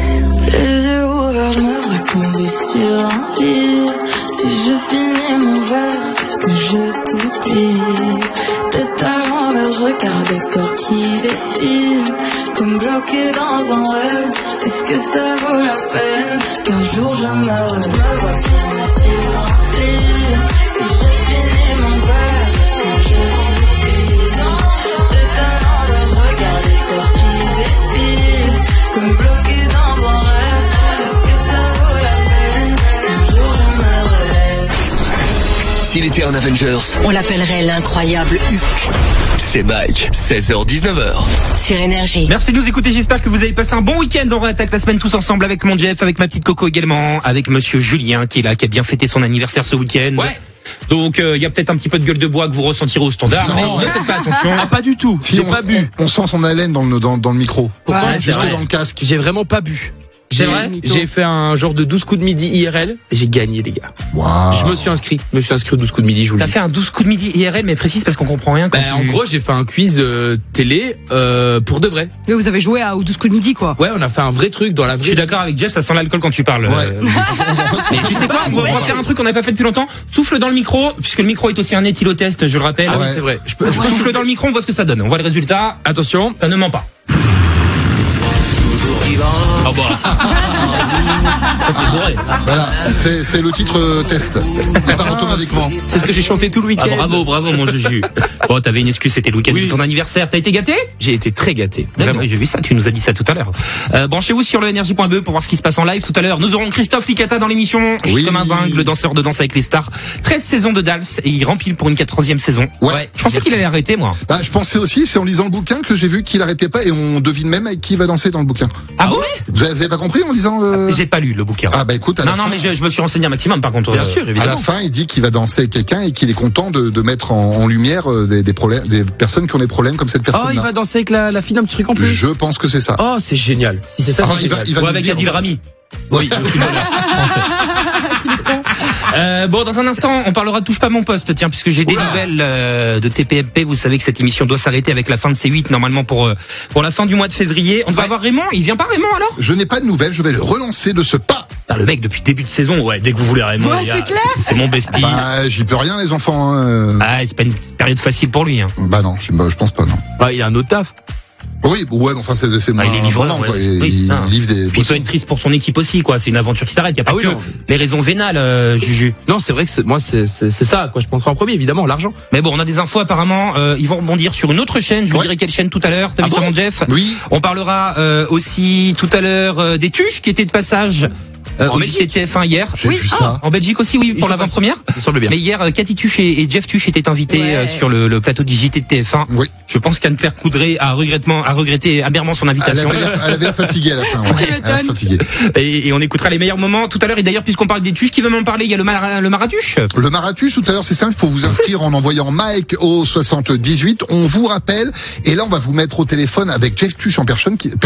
Les yeux ouverts, je me vois tomber sur un lit. Si je finis mon verre, est-ce que je t'oublie? Tête à l'envers, je regarde les corps qui défilent, comme bloqué dans un rêve. Est-ce que ça vaut la peine qu'un jour je me relève? Je me vois tomber sur un lit. Si je finis mon verre, est-ce que je t'oublie? Tête à l'envers, je regarde les corps qui défilent, comme bloqué dans un rêve. Est-ce que ça vaut la peine qu'un jour je me relève?
S'il était un Avengers,
On l'appellerait l'incroyable Hulk.
c'est Mike, 16h-19h.
Sur Énergie.
Merci de nous écouter, j'espère que vous avez passé un bon week-end. On réattaque la semaine tous ensemble avec mon Jeff, avec ma petite Coco également, avec monsieur Julien qui est là, qui a bien fêté son anniversaire ce week-end.
Ouais.
Donc il y a peut-être un petit peu de gueule de bois que vous ressentirez au standard, mais ne faites pas attention.
Ah, pas du tout.
Si
J'ai pas bu.
on sent son haleine dans le micro.
Pourtant,
Ouais,
Juste
c'est vrai.
dans le casque.
J'ai vraiment pas bu.
C'est vrai?
J'ai fait un genre de 12 coups de midi IRL et j'ai gagné, les gars.
Waouh.
Je me suis inscrit aux 12 coups de midi, je vous le
T'as
dis.
fait un 12 coups de midi IRL, mais précise parce qu'on comprend rien. Quand
En gros, j'ai fait un quiz télé pour de vrai.
Mais vous avez joué aux 12 coups de midi, quoi.
Ouais, on a fait un vrai truc dans la
je
vraie.
suis d'accord avec Jeff, ça sent l'alcool quand tu parles.
Ouais.
Mais tu sais quoi, on va faire un truc qu'on n'a pas fait depuis longtemps. Souffle dans le micro, puisque le micro est aussi un éthylotest, je le rappelle.
Ah oui,
Ouais.
c'est vrai. Je peux
Souffle dans le micro, on voit ce que ça donne. On voit le résultat.
Attention.
Ça ne ment pas. Ah bah. Ça c'est bourré.
Voilà, c'est le titre test. Il part automatiquement.
C'est ce que j'ai chanté tout le week-end.
Ah bravo mon Juju. Bon, t'avais une excuse, c'était le week-end de ton anniversaire. T'as été gâté?
J'ai été très gâté.
Vraiment. J'ai vu ça, tu nous as dit ça tout à l'heure. Branchez-vous sur le energie.be pour voir ce qui se passe en live tout à l'heure. Nous aurons Christophe Licata dans l'émission.
Oui.
Comme un dingue, le danseur de Danse avec les stars. 13 saisons de Dals et il rempile pour une 4e saison.
Ouais.
Je pensais qu'il allait arrêter, moi.
Bah, je pensais aussi, c'est en lisant le bouquin que j'ai vu qu'il arrêtait pas et on devine même avec qui il va danser dans le bouquin.
Ah bon?
Vous avez pas compris en lisant le...
J'ai pas lu le bouquin.
Ah bah écoute, à
Non,
la
non,
fin,
mais je me suis renseigné un maximum par contre.
Bien sûr,
à
évidemment.
la fin, il dit qu'il va danser avec quelqu'un et qu'il est content de mettre en lumière des problèmes, des personnes qui ont des problèmes comme cette
Oh,
personne-là.
il va danser avec la fille d'un petit truc en plus.
Je pense que c'est ça.
Oh, c'est génial. Si c'est ça,
Ah,
c'est
il va-
génial.
il va
Ou
nous
avec
dire-
Adil Rami.
Oui.
Le footballeur français. Bon, dans un instant, on parlera de Touche pas mon poste, tiens, puisque j'ai des nouvelles de TPMP. Vous savez que cette émission doit s'arrêter avec la fin de C8, normalement pour la fin du mois de février. On va avoir Raymond. Il vient pas Raymond alors?
Je n'ai pas de nouvelles, je vais le relancer de ce pas.
Ah, le mec depuis le début de saison, ouais, dès que vous voulez Raymond,
Ouais,
les gars,
c'est clair.
c'est mon bestie.
Bah, j'y peux rien, les enfants. Hein.
Ah, c'est pas une période facile pour lui. Hein.
Bah non, je pense pas, non.
Ah, il a un autre taf.
Oui, ouais, mais enfin, c'est moins
il est livreur,
important,
ouais.
quoi.
Oui,
Il
putain.
livre des...
Puis il peut être triste pour son équipe aussi, quoi. C'est une aventure qui s'arrête. Il y a pas
Ah oui,
que
non.
les raisons vénales, Juju.
Non, c'est vrai que moi, c'est ça à quoi je penserai en premier, évidemment, l'argent.
Mais bon, on a des infos apparemment. Ils vont rebondir sur une autre chaîne. Je vous dirai quelle chaîne tout à l'heure. T'as vu ça, mon Jeff?
Oui.
On parlera aussi tout à l'heure des tuches qui étaient de passage au JTTF1 hier.
J'ai vu ça.
En Belgique aussi, oui, pour l'avant-première.
Ça me semble bien.
Mais hier, Cathy Tuche et Jeff Tuche étaient invités sur le plateau du JTTF1.
Oui.
Je pense qu'Anne-Claire Coudray a regretté amèrement son invitation.
Elle avait fatigué à la fin.
Et on écoutera les meilleurs moments tout à l'heure. Et d'ailleurs, puisqu'on parle des tuches, qui veut m'en parler? Il y a le Maratuche.
Le Maratuche, tout à l'heure, c'est simple. Il faut vous inscrire en envoyant Mike au 78. On vous rappelle. Et là, on va vous mettre au téléphone avec Jeff Tuche personne qui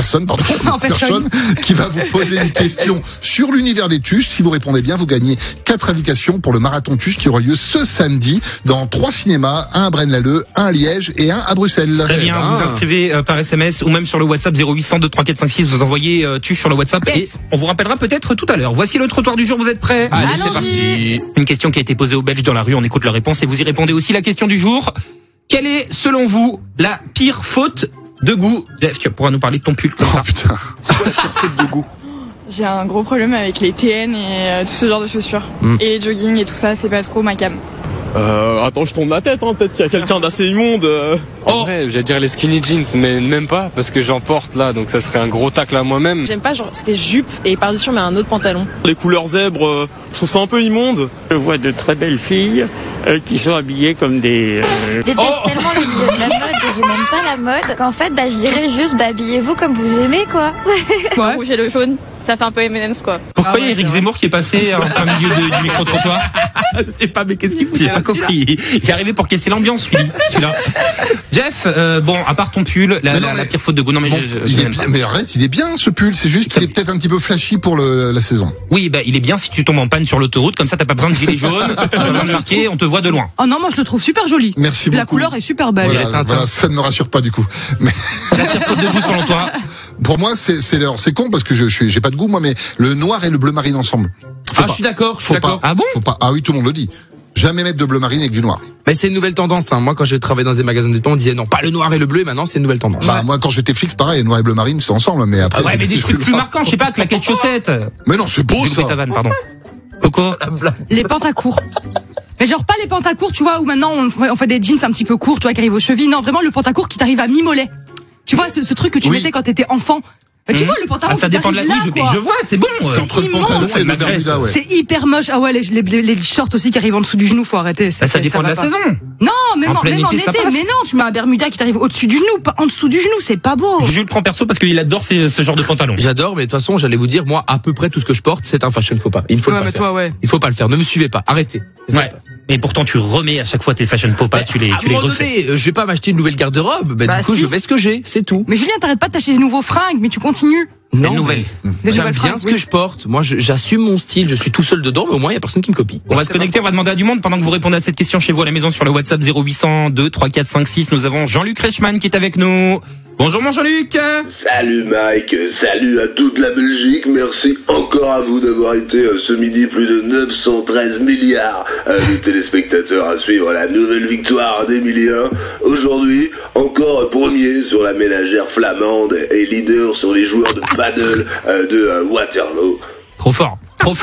va vous poser une question sur l'univers des tuches. Si vous répondez bien, vous gagnez 4 invitations pour le marathon tuche qui aura lieu ce samedi dans 3 cinémas, un à Braine-l'Alleud, un à Liège et un à Bruxelles.
Très bien, vous inscrivez par SMS ou même sur le WhatsApp 0800 23456, vous envoyez tuche sur le WhatsApp et on vous rappellera peut-être tout à l'heure. Voici le trottoir du jour, vous êtes prêts?
Allez, c'est parti.
Une question qui a été posée aux Belges dans la rue, on écoute leur réponse et vous y répondez aussi. La question du jour: quelle est, selon vous, la pire faute de goût? Jeff, tu pourras nous parler de ton pull comme ça.
Putain.
C'est quoi la pire faute de goût? J'ai un gros problème avec les TN et tout ce genre de chaussures. Et les jogging et tout ça, c'est pas trop ma cam.
Attends, je tourne la tête, hein. Peut-être qu'il y a quelqu'un d'assez immonde.
En vrai, j'allais dire les skinny jeans, mais même pas, parce que j'en porte là, donc ça serait un gros tacle à moi-même.
J'aime pas, genre, c'était jupe et par-dessus, mais un autre pantalon.
Les couleurs zèbres, je trouve ça un peu immonde.
Je vois de très belles filles qui sont habillées comme des...
Je déteste tellement le milieu de la mode et je n'aime pas la mode qu'en fait, je dirais juste, habillez-vous comme vous aimez, quoi.
Ouais. Rouge et le jaune. Ça fait un peu M&M's quoi.
Pourquoi il y a Eric Zemmour qui est passé en plein milieu du micro-trottoir?
Je sais pas, mais qu'est-ce qu'il fout?
J'ai pas compris. Il est arrivé pour casser l'ambiance, celui-là. Jeff, bon, à part ton pull, la pire faute de goût, non mais
mais arrête, il est bien ce pull, c'est juste qu'il est peut-être un petit peu flashy pour la saison.
Oui, il est bien si tu tombes en panne sur l'autoroute, comme ça t'as pas besoin de gilet jaune, de marquer, on te voit de loin.
Oh non, moi je le trouve super joli.
Merci beaucoup.
La couleur est super belle.
Voilà, ça ne me rassure pas du coup. Mais...
La pire faute de goût selon toi?
Pour moi, c'est con parce que j'ai pas de goût moi, mais le noir et le bleu marine ensemble.
Je suis d'accord. Ah bon?
Faut pas. Ah oui, tout le monde le dit. Jamais mettre de bleu marine avec du noir.
Mais c'est une nouvelle tendance, hein. Moi, quand j'ai travaillé dans des magasins de vêtements, on disait non, pas le noir et le bleu, et maintenant c'est une nouvelle tendance.
Bah, moi, quand j'étais flic, pareil, noir et bleu marine, c'est ensemble, mais après.
Ouais, mais des trucs plus marquants, je sais pas, claquettes chaussettes.
Mais non, c'est beau, ça.
Pardon. Coco.
Les pantacourts. Mais genre pas les pantacourts, tu vois, où maintenant on fait des jeans un petit peu courts, tu vois, qui arrivent aux chevilles. Non, vraiment le pantacourt qui t'arrive à mi-mollet. Tu vois, ce truc que tu mettais quand t'étais enfant. Tu vois le pantalon.
Ça dépend de la couche, je vois, c'est bon.
C'est entre le pantalon et le bermuda, ouais.
C'est hyper moche. Ah ouais, les shorts aussi qui arrivent en dessous du genou, faut arrêter.
Ça dépend de la saison.
Non, même en été, mais non, tu mets un bermuda qui t'arrive au-dessus du genou, pas en dessous du genou, c'est pas beau.
Je le prends perso parce qu'il adore ce genre de pantalon.
J'adore, mais de toute façon, j'allais vous dire, moi, à peu près tout ce que je porte, c'est un fashion, il faut pas le faire.
Toi,
Il faut pas le faire, ne me suivez pas, arrêtez.
Ouais. Et pourtant, tu remets à chaque fois tes fashion popas, tu les recèles.
Je vais pas m'acheter une nouvelle garde-robe, du coup, je mets ce que j'ai, c'est tout.
Mais Julien, t'arrêtes pas de t'acheter des nouveaux fringues, mais tu continues.
Non,
nouvelles.
J'aime bien ce que je porte. Moi, j'assume mon style. Je suis tout seul dedans, mais au moins, il y a personne qui me copie.
On va se connecter, on va demander à du monde pendant que vous répondez à cette question chez vous à la maison sur le WhatsApp 0800 2 34 56. Nous avons Jean-Luc Reichmann qui est avec nous. Bonjour mon Jean-Luc.
Salut Mike, salut à toute la Belgique, merci encore à vous d'avoir été ce midi plus de 913 milliards de téléspectateurs à suivre la nouvelle victoire d'Emilien. Aujourd'hui, encore premier sur la ménagère flamande et leader sur les joueurs de paddle de Waterloo.
Trop fort,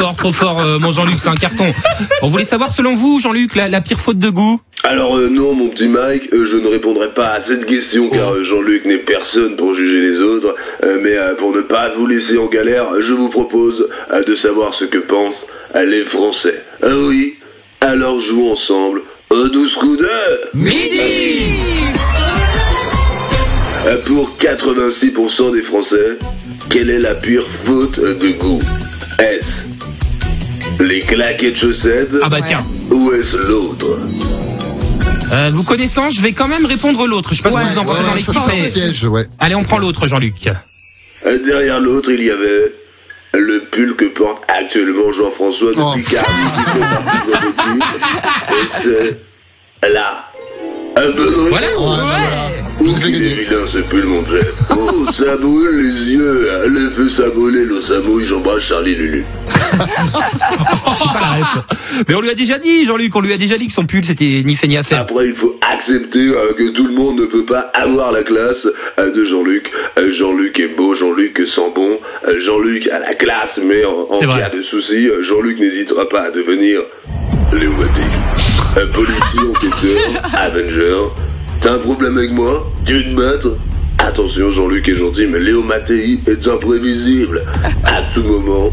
mon Jean-Luc, c'est un carton. On voulait savoir selon vous, Jean-Luc, la pire faute de goût?
Alors non, mon petit Mike, je ne répondrai pas à cette question car Jean-Luc n'est personne pour juger les autres, mais pour ne pas vous laisser en galère, je vous propose de savoir ce que pensent les Français. Ah oui, alors jouons ensemble au 12 coups de
midi.
Pour 86% des Français, quelle est la pire faute de goût? Est-ce les claquettes chaussettes?
Ah bah tiens.
Ou est-ce l'autre?
Vous connaissant, je vais quand même répondre l'autre. Je sais pas ce que vous en pensez dans l'équipe. Allez, on prend l'autre, Jean-Luc.
Derrière l'autre, il y avait le pull que porte actuellement Jean-François depuis Carly, qui fait partie de notre équipe. Et c'est là.
Voilà.
Il est vilain ce pull, mon Jeff. Oh, ça brûle les yeux. Les feux sabolés, l'eau samouille, j'embrasse Charlie Lulu.
Mais on lui a déjà dit, Jean-Luc, que son pull c'était ni fait ni à faire.
Après, il faut accepter que tout le monde ne peut pas avoir la classe de Jean-Luc. Jean-Luc est beau, Jean-Luc sent bon, Jean-Luc a la classe, mais en cas de souci, Jean-Luc n'hésitera pas à devenir Léo Mattei. Policier, enquêteur, Avenger. T'as un problème avec moi? Tu veux te battre? Attention, Jean-Luc est gentil, mais Léo Mattei est imprévisible. À tout moment,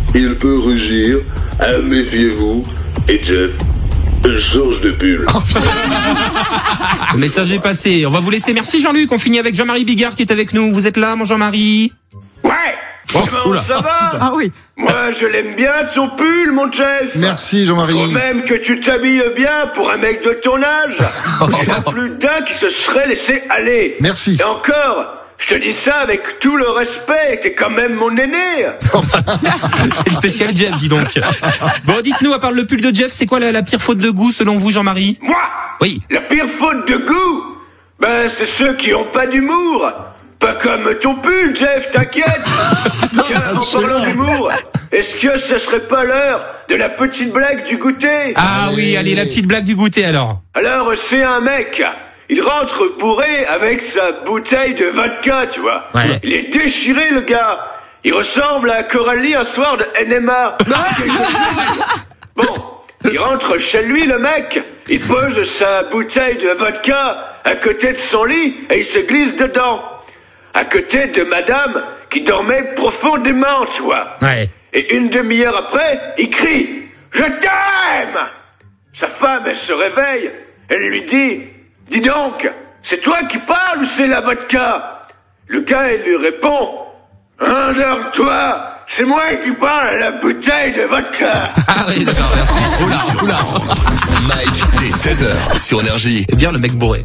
il peut rugir, méfiez-vous, et Jeff change de pull.
Le message est passé. On va vous laisser. Merci Jean-Luc. On finit avec Jean-Marie Bigard qui est avec nous. Vous êtes là, mon Jean-Marie?
Ouais.
Oula.
Ça va?
Ah oui.
Moi, je l'aime bien, son pull, mon Jeff.
Merci Jean-Marie.
Faut même que tu t'habilles bien pour un mec de ton âge. Il y en a plus d'un qui se serait laissé aller.
Merci.
Et encore, je te dis ça avec tout le respect, t'es quand même mon aîné.
C'est le spécial Jeff, dis donc. Bon, dites-nous, à part le pull de Jeff, c'est quoi la pire faute de goût selon vous, Jean-Marie?
Moi?
Oui.
La pire faute de goût? Ben, c'est ceux qui ont pas d'humour. Pas comme ton pull, Jeff, t'inquiète. Tiens, en parlant d'humour, est-ce que ce serait pas l'heure de la petite blague du goûter?
Ah oui, allez, la petite blague du goûter alors.
Alors, c'est un mec. Il rentre bourré avec sa bouteille de vodka, tu vois.
Ouais.
Il est déchiré, le gars. Il ressemble à Coralie un soir de NMA. Bon, il rentre chez lui, le mec. Il pose sa bouteille de vodka à côté de son lit et il se glisse dedans. À côté de madame qui dormait profondément, tu vois.
Ouais.
Et une demi-heure après, il crie « Je t'aime !» Sa femme, elle se réveille. Elle lui dit « Dis donc, c'est toi qui parles ou c'est la vodka ?» Le gars, il lui répond « Endors-toi, c'est moi qui parle à la bouteille de vodka. »
Ah oui, d'accord, merci. Oula.
Mike, dès 16h sur Énergie.
C'est bien le mec bourré.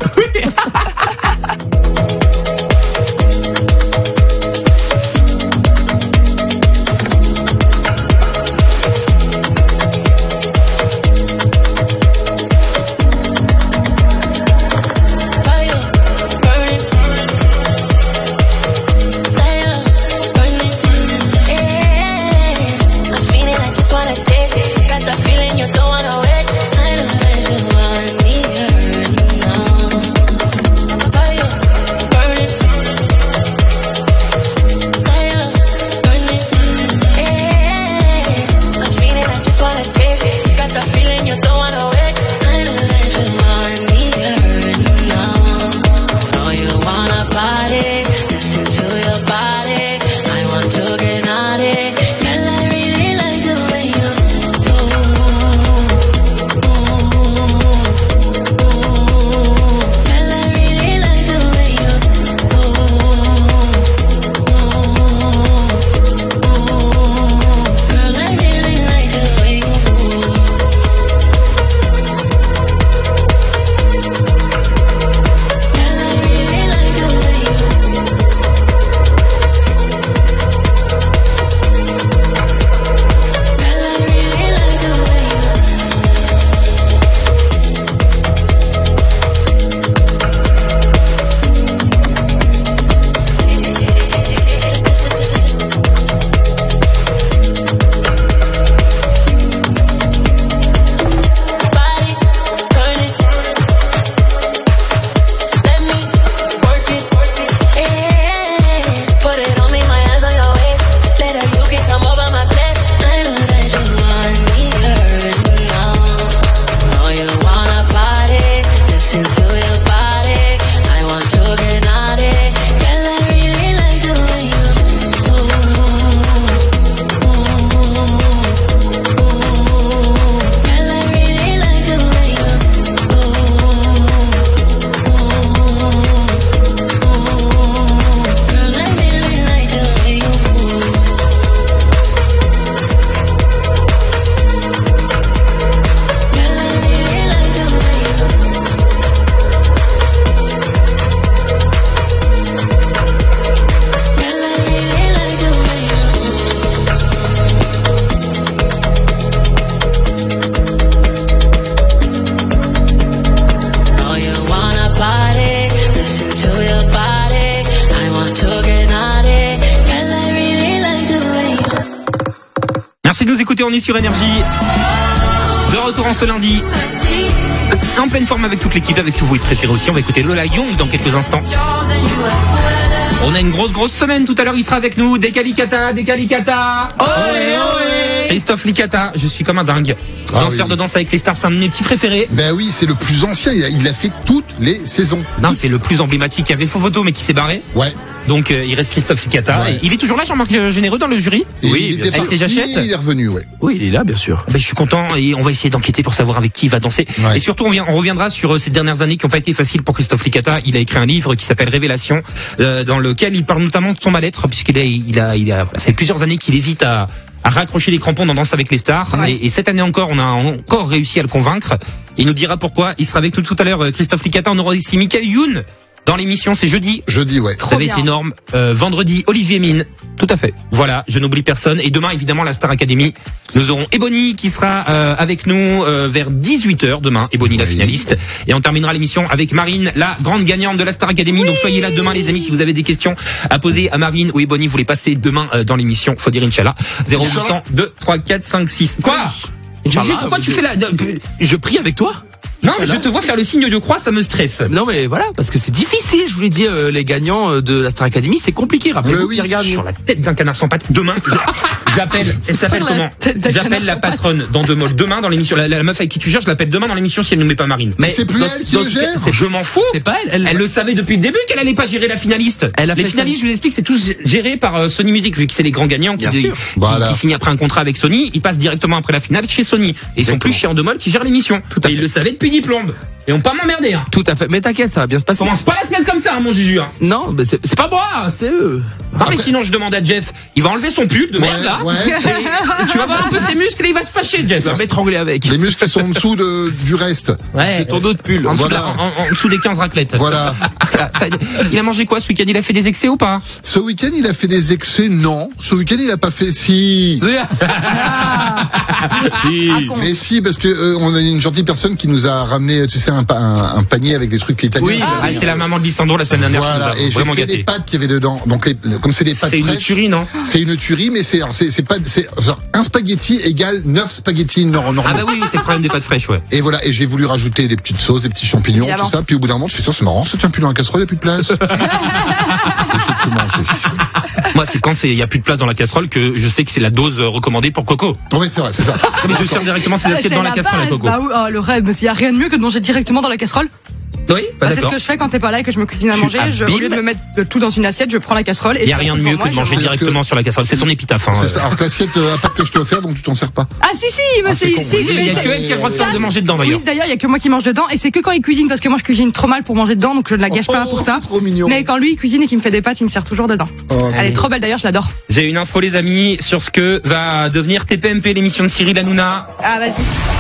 On est sur Énergie. De retour en ce lundi. En pleine forme avec toute l'équipe, avec tous vos préférés aussi. On va écouter Lola Young dans quelques instants. On a une grosse semaine. Tout à l'heure, il sera avec nous. Décalicata. Olé. Christophe Licata. Je suis comme un dingue. Danseur de danse avec les stars, c'est un de mes petits préférés.
Ben oui, c'est le plus ancien. Il a fait toutes les saisons.
Non, c'est le plus emblématique. Il y avait faux photo, mais qui s'est barré.
Ouais.
Donc il reste Christophe Licata.
Ouais.
Et il est toujours là, Jean-Marc Généreux, dans le jury?
Et
Oui,
il était
avec ses
parti,
jachettes.
il est revenu, ouais.
Oui, il est là, bien sûr.
Ben, je suis content et on va essayer d'enquêter pour savoir avec qui il va danser.
Ouais.
Et surtout, on reviendra sur ces dernières années qui n'ont pas été faciles pour Christophe Licata. Il a écrit un livre qui s'appelle Révélation, dans lequel il parle notamment de son mal-être, puisqu'il a ça fait plusieurs années qu'il hésite à raccrocher les crampons dans Danse avec les stars. Ouais. Et cette année encore, on a encore réussi à le convaincre. Il nous dira pourquoi. Il sera avec nous tout à l'heure, Christophe Licata. On aura aussi Michael Youn dans l'émission, c'est jeudi.
Jeudi, ouais.
Ça va être énorme. Vendredi, Olivier Mine.
Tout à fait.
Voilà, je n'oublie personne. Et demain, évidemment, la Star Academy. Nous aurons Ebony qui sera avec nous vers 18h demain. Ebony, la finaliste. Et on terminera l'émission avec Marine, la grande gagnante de la Star Academy. Donc soyez là demain, les amis, si vous avez des questions à poser à Marine ou Ebony, vous les passez demain dans l'émission. Faut dire Inch'Allah. 0800 2 3 4 5 6. Quoi? Pourquoi tu fais la...
Je prie avec toi.
Non, mais je te vois faire le signe de croix, ça me stresse.
Non, mais voilà, parce que c'est difficile. Je vous l'ai dit, les gagnants de la Star Academy, c'est compliqué. Rappelez-vous qui regarde
sur la tête d'un canard sans pattes. Demain, j'appelle. Elle s'appelle comment? J'appelle la patronne dans 2 mots. Demain, dans l'émission, la meuf avec qui tu gères, je l'appelle demain dans l'émission si elle nous met pas Marine.
Mais c'est plus elle qui le gère.
Je m'en fous.
C'est pas elle.
Elle le savait depuis le début qu'elle allait pas gérer la finaliste. Les finalistes, je vous explique, c'est tout géré par Sony Music, vu que c'est les grands gagnants qui signent après un contrat avec Sony. Ils passent directement après la finale chez Sony. Et ils sont plus chez Endemol qui gère l'émission. Et ils le savaient depuis Diplombe. Et on pas m'emmerder, hein.
Tout à fait. Mais t'inquiète, ça va bien se passer.
Commence pas la semaine comme ça, hein, mon Juju, hein.
Non, mais c'est pas moi, c'est eux.
Non, mais sinon, je demande à Jeff, il va enlever son pull de merde, là.
Ouais.
Et tu vas voir un peu ses muscles et il va se fâcher, Jeff.
Il va m'étrangler avec.
Les muscles qui sont en dessous du reste.
Ouais.
C'est ton autre pull.
En dessous des 15 raclettes.
Voilà.
Il a mangé quoi ce week-end? Il a fait des excès ou pas?
Ce week-end, il a fait des excès, non. Ce week-end, il a pas fait, si. Mais si, parce que on a une gentille personne qui nous a ramené, tu sais, un panier avec des trucs italiens.
Oui, c'est la maman de Lissandro la semaine dernière.
Voilà, et j'ai fait des pâtes qu'il y avait dedans. Donc, comme c'est des pâtes
fraîches. C'est une tuerie, non?
C'est une tuerie, mais c'est genre un spaghetti égale 9 spaghettis normaux.
Ah bah oui, c'est le problème des pâtes fraîches, ouais.
Et voilà, et j'ai voulu rajouter des petites sauces, des petits champignons, tout ça. Puis au bout d'un moment, je fais ça, c'est marrant, ça tient plus dans la casserole, il y a plus de place. Et j'ai tout mangé.
Moi, c'est quand il y a plus de place dans la casserole que je sais que c'est la dose recommandée pour Coco.
Oui, c'est vrai, c'est ça.
Mais je sers directement ces assiettes dans la casserole à Coco.
Bah oui, le rêve, il y a rien de mieux que de manger directement dans la casserole.
Oui, bah
c'est ce que je fais quand t'es pas là et que je me cuisine à manger. Au lieu de me mettre le tout dans une assiette, je prends la casserole.
Il y a rien de mieux que de manger directement sur la casserole. C'est son épitaphe.
C'est ça. Alors que l'assiette à part que je te offre, donc tu t'en sers pas.
Ah si, mais c'est
il y a que elle qui a le droit de manger dedans d'ailleurs.
Oui, d'ailleurs, il y a que moi qui mange dedans et c'est que quand il cuisine parce que moi je cuisine trop mal pour manger dedans donc je ne la gâche pas pour ça.
Trop mignon.
Mais quand lui il cuisine et qu'il me fait des pâtes, il me sert toujours dedans. Elle est trop belle d'ailleurs, je l'adore.
J'ai une info les amis sur ce que va devenir TPMP, l'émission de Cyril Hanouna.
Ah vas-y.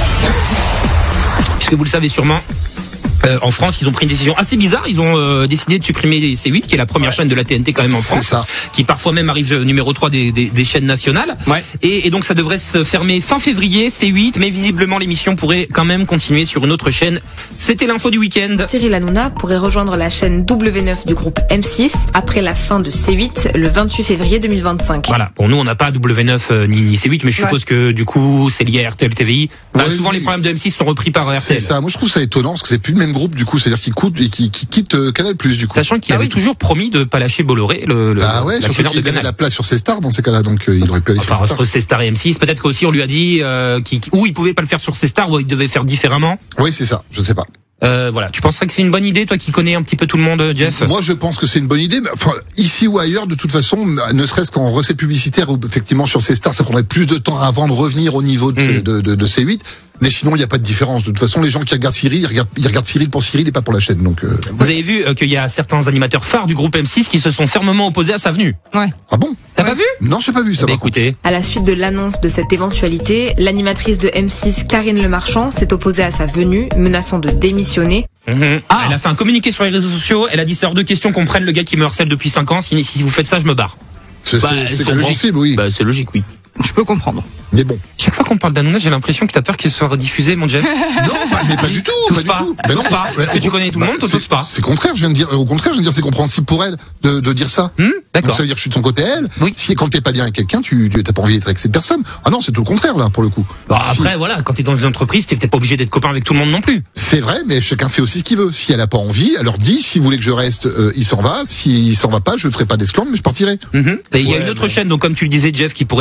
Puisque vous le savez sûrement. En France, ils ont pris une décision assez bizarre. Ils ont décidé de supprimer C8, qui est la première chaîne de la TNT quand même en France, qui parfois même arrive numéro 3 des chaînes nationales. Ouais. Et donc ça devrait se fermer fin février, C8, mais visiblement l'émission pourrait quand même continuer sur une autre chaîne. C'était l'info du week-end.
Cyril Hanouna pourrait rejoindre la chaîne W9 du groupe M6 après la fin de C8 le 28 février 2025.
Voilà. Bon, nous on n'a pas W9 ni C8, mais je suppose que du coup c'est lié à RTL TVI. Souvent les problèmes de M6 sont repris par RTL.
C'est ça. Moi je trouve ça étonnant parce que c'est plus le même groupe du coup, c'est-à-dire qu'il quitte Canal+ du coup.
Sachant qu'il avait toujours promis de pas lâcher Bolloré,
l'actionnaire de Canal. Il avait la place sur ses stars dans ces cas-là, donc il aurait pu aller sur ses stars.
Entre ses stars et M6, peut-être qu'aussi on lui a dit il pouvait pas le faire sur ses stars ou il devait faire différemment.
Oui, c'est ça. Je sais pas.
Voilà. Tu penserais que c'est une bonne idée, toi qui connais un petit peu tout le monde, Jeff?
Moi, je pense que c'est une bonne idée. Mais, enfin, ici ou ailleurs, de toute façon, ne serait-ce qu'en recette publicitaire, où effectivement sur ces stars, ça prendrait plus de temps avant de revenir au niveau de C8. Mais sinon, il n'y a pas de différence. De toute façon, les gens qui regardent Cyril, ils regardent Cyril pour Cyril et pas pour la chaîne. Donc,
Vous avez vu qu'il y a certains animateurs phares du groupe M6 qui se sont fermement opposés à sa venue.
Ouais.
Ah bon?
T'as pas vu?
Non, j'ai pas vu ça.
Écoutez.
À la suite de l'annonce de cette éventualité, l'animatrice de M6, Karine Le Marchand, s'est opposée à sa venue, menaçant de démissionner.
Elle a fait un communiqué sur les réseaux sociaux. Elle a dit c'est hors de question qu'on prenne le gars qui me harcèle depuis 5 ans. Si vous faites ça, je me barre.
C'est compréhensible, oui.
C'est logique, oui.
Je peux comprendre.
Mais bon.
Chaque fois qu'on parle d'Hanouna, j'ai l'impression que t'as peur qu'il soit rediffusé, mon Jeff.
Non, mais pas du tout.
Tous pas.
Ben non,
pas. Parce que tu connais tout le monde, tous pas.
C'est contraire, je viens de dire, au contraire, je viens de dire, c'est compréhensible pour elle de dire ça.
D'accord.
Donc ça veut dire que je suis de son côté elle.
Oui.
Si quand t'es pas bien avec quelqu'un, tu t'as pas envie d'être avec cette personne. Ah non, c'est tout le contraire, là, pour le coup.
Après, voilà, quand t'es dans une entreprise, t'es peut-être pas obligé d'être copain avec tout le monde non plus.
C'est vrai, mais chacun fait aussi ce qu'il veut. Si elle a pas envie, elle leur dit, si vous voulez que je reste, il s'en va. S'il s'en va pas, je ferai pas d'esclandre, mais je partirai.
Et il y a une autre chaîne, donc comme tu le disais, Jeff, qui pourrait voir Cyril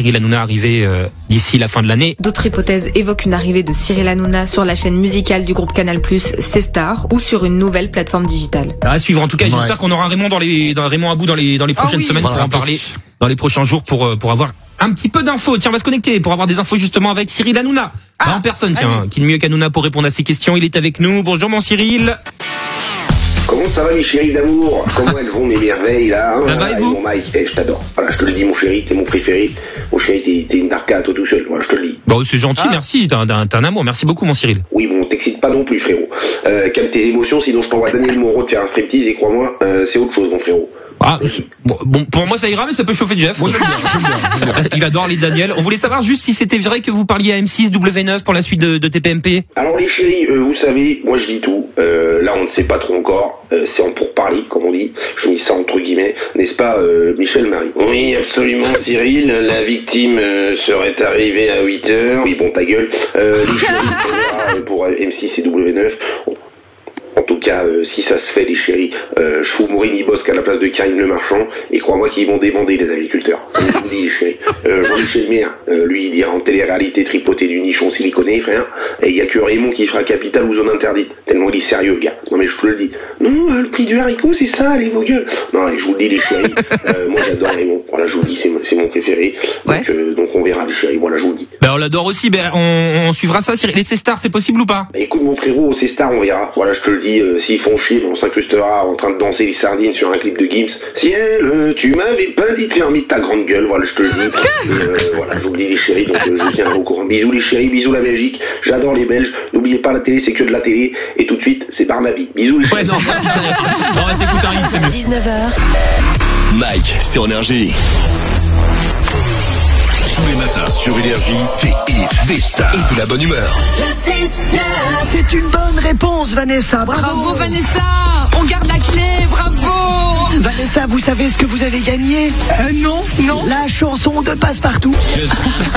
Cyril Hanouna arriver d'ici la fin de l'année.
D'autres hypothèses évoquent une arrivée de Cyril Hanouna sur la chaîne musicale du groupe Canal+, C-Star, ou sur une nouvelle plateforme digitale.
À suivre en tout cas, j'espère qu'on aura Raymond Raymond Abou dans les prochaines semaines pour en parler, dans les prochains jours pour avoir un petit peu d'infos. Tiens, on va se connecter pour avoir des infos justement avec Cyril Hanouna. En personne, tiens, qui est mieux qu'Hanouna pour répondre à ces questions. Il est avec nous. Bonjour mon Cyril.
Comment ça va mes chéris d'amour? Comment elles vont mes merveilles là?
Ça va et vous?
Mon Mike, je t'adore. Voilà, je te le dis mon chéri, t'es mon préféré. Mon chéri, t'es une darka à toi tout seul, voilà, je te le dis.
Bon, c'est gentil, merci, t'as un amour, merci beaucoup mon Cyril.
Oui, bon, t'excites pas non plus frérot. Calme tes émotions, sinon je t'envoie Daniel Moreau de faire un striptease et crois-moi, c'est autre chose mon frérot.
Ah, bon, pour moi ça ira, mais ça peut chauffer Jeff.
Moi j'aime bien.
Il adore les Daniel. On voulait savoir juste si c'était vrai que vous parliez à M6 W9 pour la suite de TPMP.
Alors les chéris, vous savez, moi je dis tout. Là on ne sait pas trop encore. C'est en pourparlers, comme on dit. Je mis ça entre guillemets, n'est-ce pas, Michel Marie? Oui, absolument, Cyril. La victime serait arrivée à 8h. Oui, bon, ta gueule. Les chéris, pour M6 et W9. En tout cas, si ça se fait, les chéris, je fous Mourini Bosque à la place de Karim Le Marchand, et crois-moi qu'ils vont débander les agriculteurs. Comme je vous dis, les chéris. Jean-Michel Maire, lui, il dira en télé-réalité tripoté du nichon siliconé, frère, et il y a que Raymond qui fera capitale ou zone interdite. Tellement il est sérieux, le gars. Non mais je te le dis. Non, le prix du haricot, c'est ça, allez vos gueules. Non, allez, je vous le dis, les chéris, moi j'adore Raymond. Voilà, je vous le dis, c'est mon préféré. Donc on verra, les chéris, voilà, je vous le dis.
Ben on l'adore aussi, on suivra ça, Cyril. Les C-Stars, c'est possible ou pas?
Écoute mon frérot, c'est star, on verra. Voilà, je te le dis. S'ils font chier, on s'incrustera en train de danser les sardines sur un clip de Gims. Ciel, tu m'avais pas dit de faire de ta grande gueule, voilà, je te le dis. Voilà, j'oublie les chéris, donc je tiens au courant. Bisous les chéris, bisous la Belgique. J'adore les Belges. N'oubliez pas, la télé, c'est que de la télé. Et tout de suite, c'est Barnaby. Bisous les chéris.
Ouais, non, t'écoutes un hit, c'est mieux.
19h.
Mike sur Énergie.
Tous les matins sur Énergie, des hits, des stars
et de la bonne humeur.
C'est une bonne réponse, Vanessa.
Bravo Vanessa. On garde la clé, bravo.
Vanessa, vous savez ce que vous avez gagné?
Non.
La chanson de Passepartout.
Du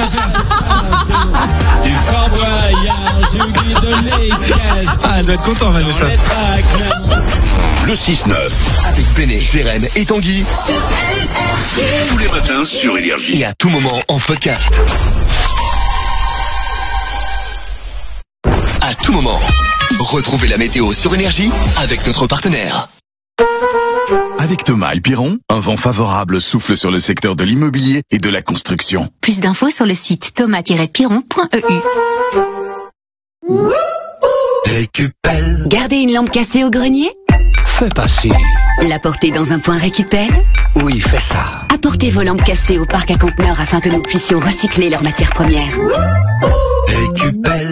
Fort Boyard, j'oublie de l'Écosse.
Ah, elle doit être content, Vanessa.
Le 6-9.
Avec Béné, Sérène et Tanguy.
Tous les matins sur Énergie.
Et à tout moment en podcast. À tout moment. Retrouvez la météo sur Énergie avec notre partenaire.
Avec Thomas et Piron, un vent favorable souffle sur le secteur de l'immobilier et de la construction.
Plus d'infos sur le site thomas-piron.eu.
Récupère.
Garder une lampe cassée au grenier?
Fais passer.
La porter dans un point récupère?
Oui, fais ça.
Apportez vos lampes cassées au parc à conteneurs afin que nous puissions recycler leurs matières premières.
Récupère.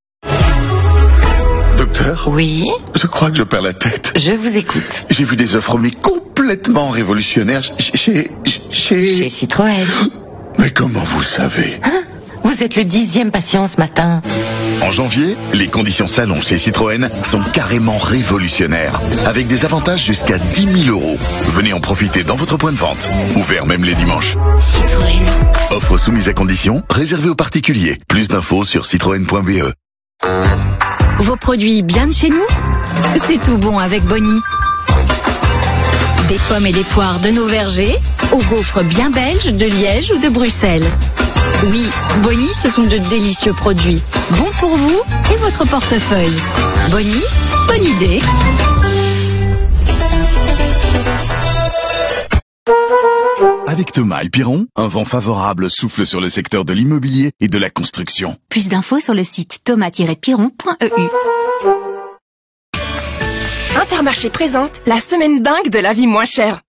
Docteur?
Oui?
Je crois que je perds la tête.
Je vous écoute.
J'ai vu des offres mais complètement révolutionnaires chez
Citroën.
Mais comment vous le savez?
Vous êtes le 10e patient ce matin.
En janvier, les conditions salon chez Citroën sont carrément révolutionnaires, avec des avantages jusqu'à 10 000 €. Venez en profiter dans votre point de vente, ouvert même les dimanches.
Citroën.
Offre soumise à conditions, réservée aux particuliers. Plus d'infos sur citroën.be.
Vos produits bien de chez nous? C'est tout bon avec Bonnie. Des pommes et des poires de nos vergers, aux gaufres bien belges de Liège ou de Bruxelles. Oui, Bonnie, ce sont de délicieux produits. Bons pour vous et votre portefeuille. Bonnie, bonne idée.
Avec Thomas et Piron, un vent favorable souffle sur le secteur de l'immobilier et de la construction.
Plus d'infos sur le site thomas-piron.eu.
Intermarché présente la semaine dingue de la vie moins chère.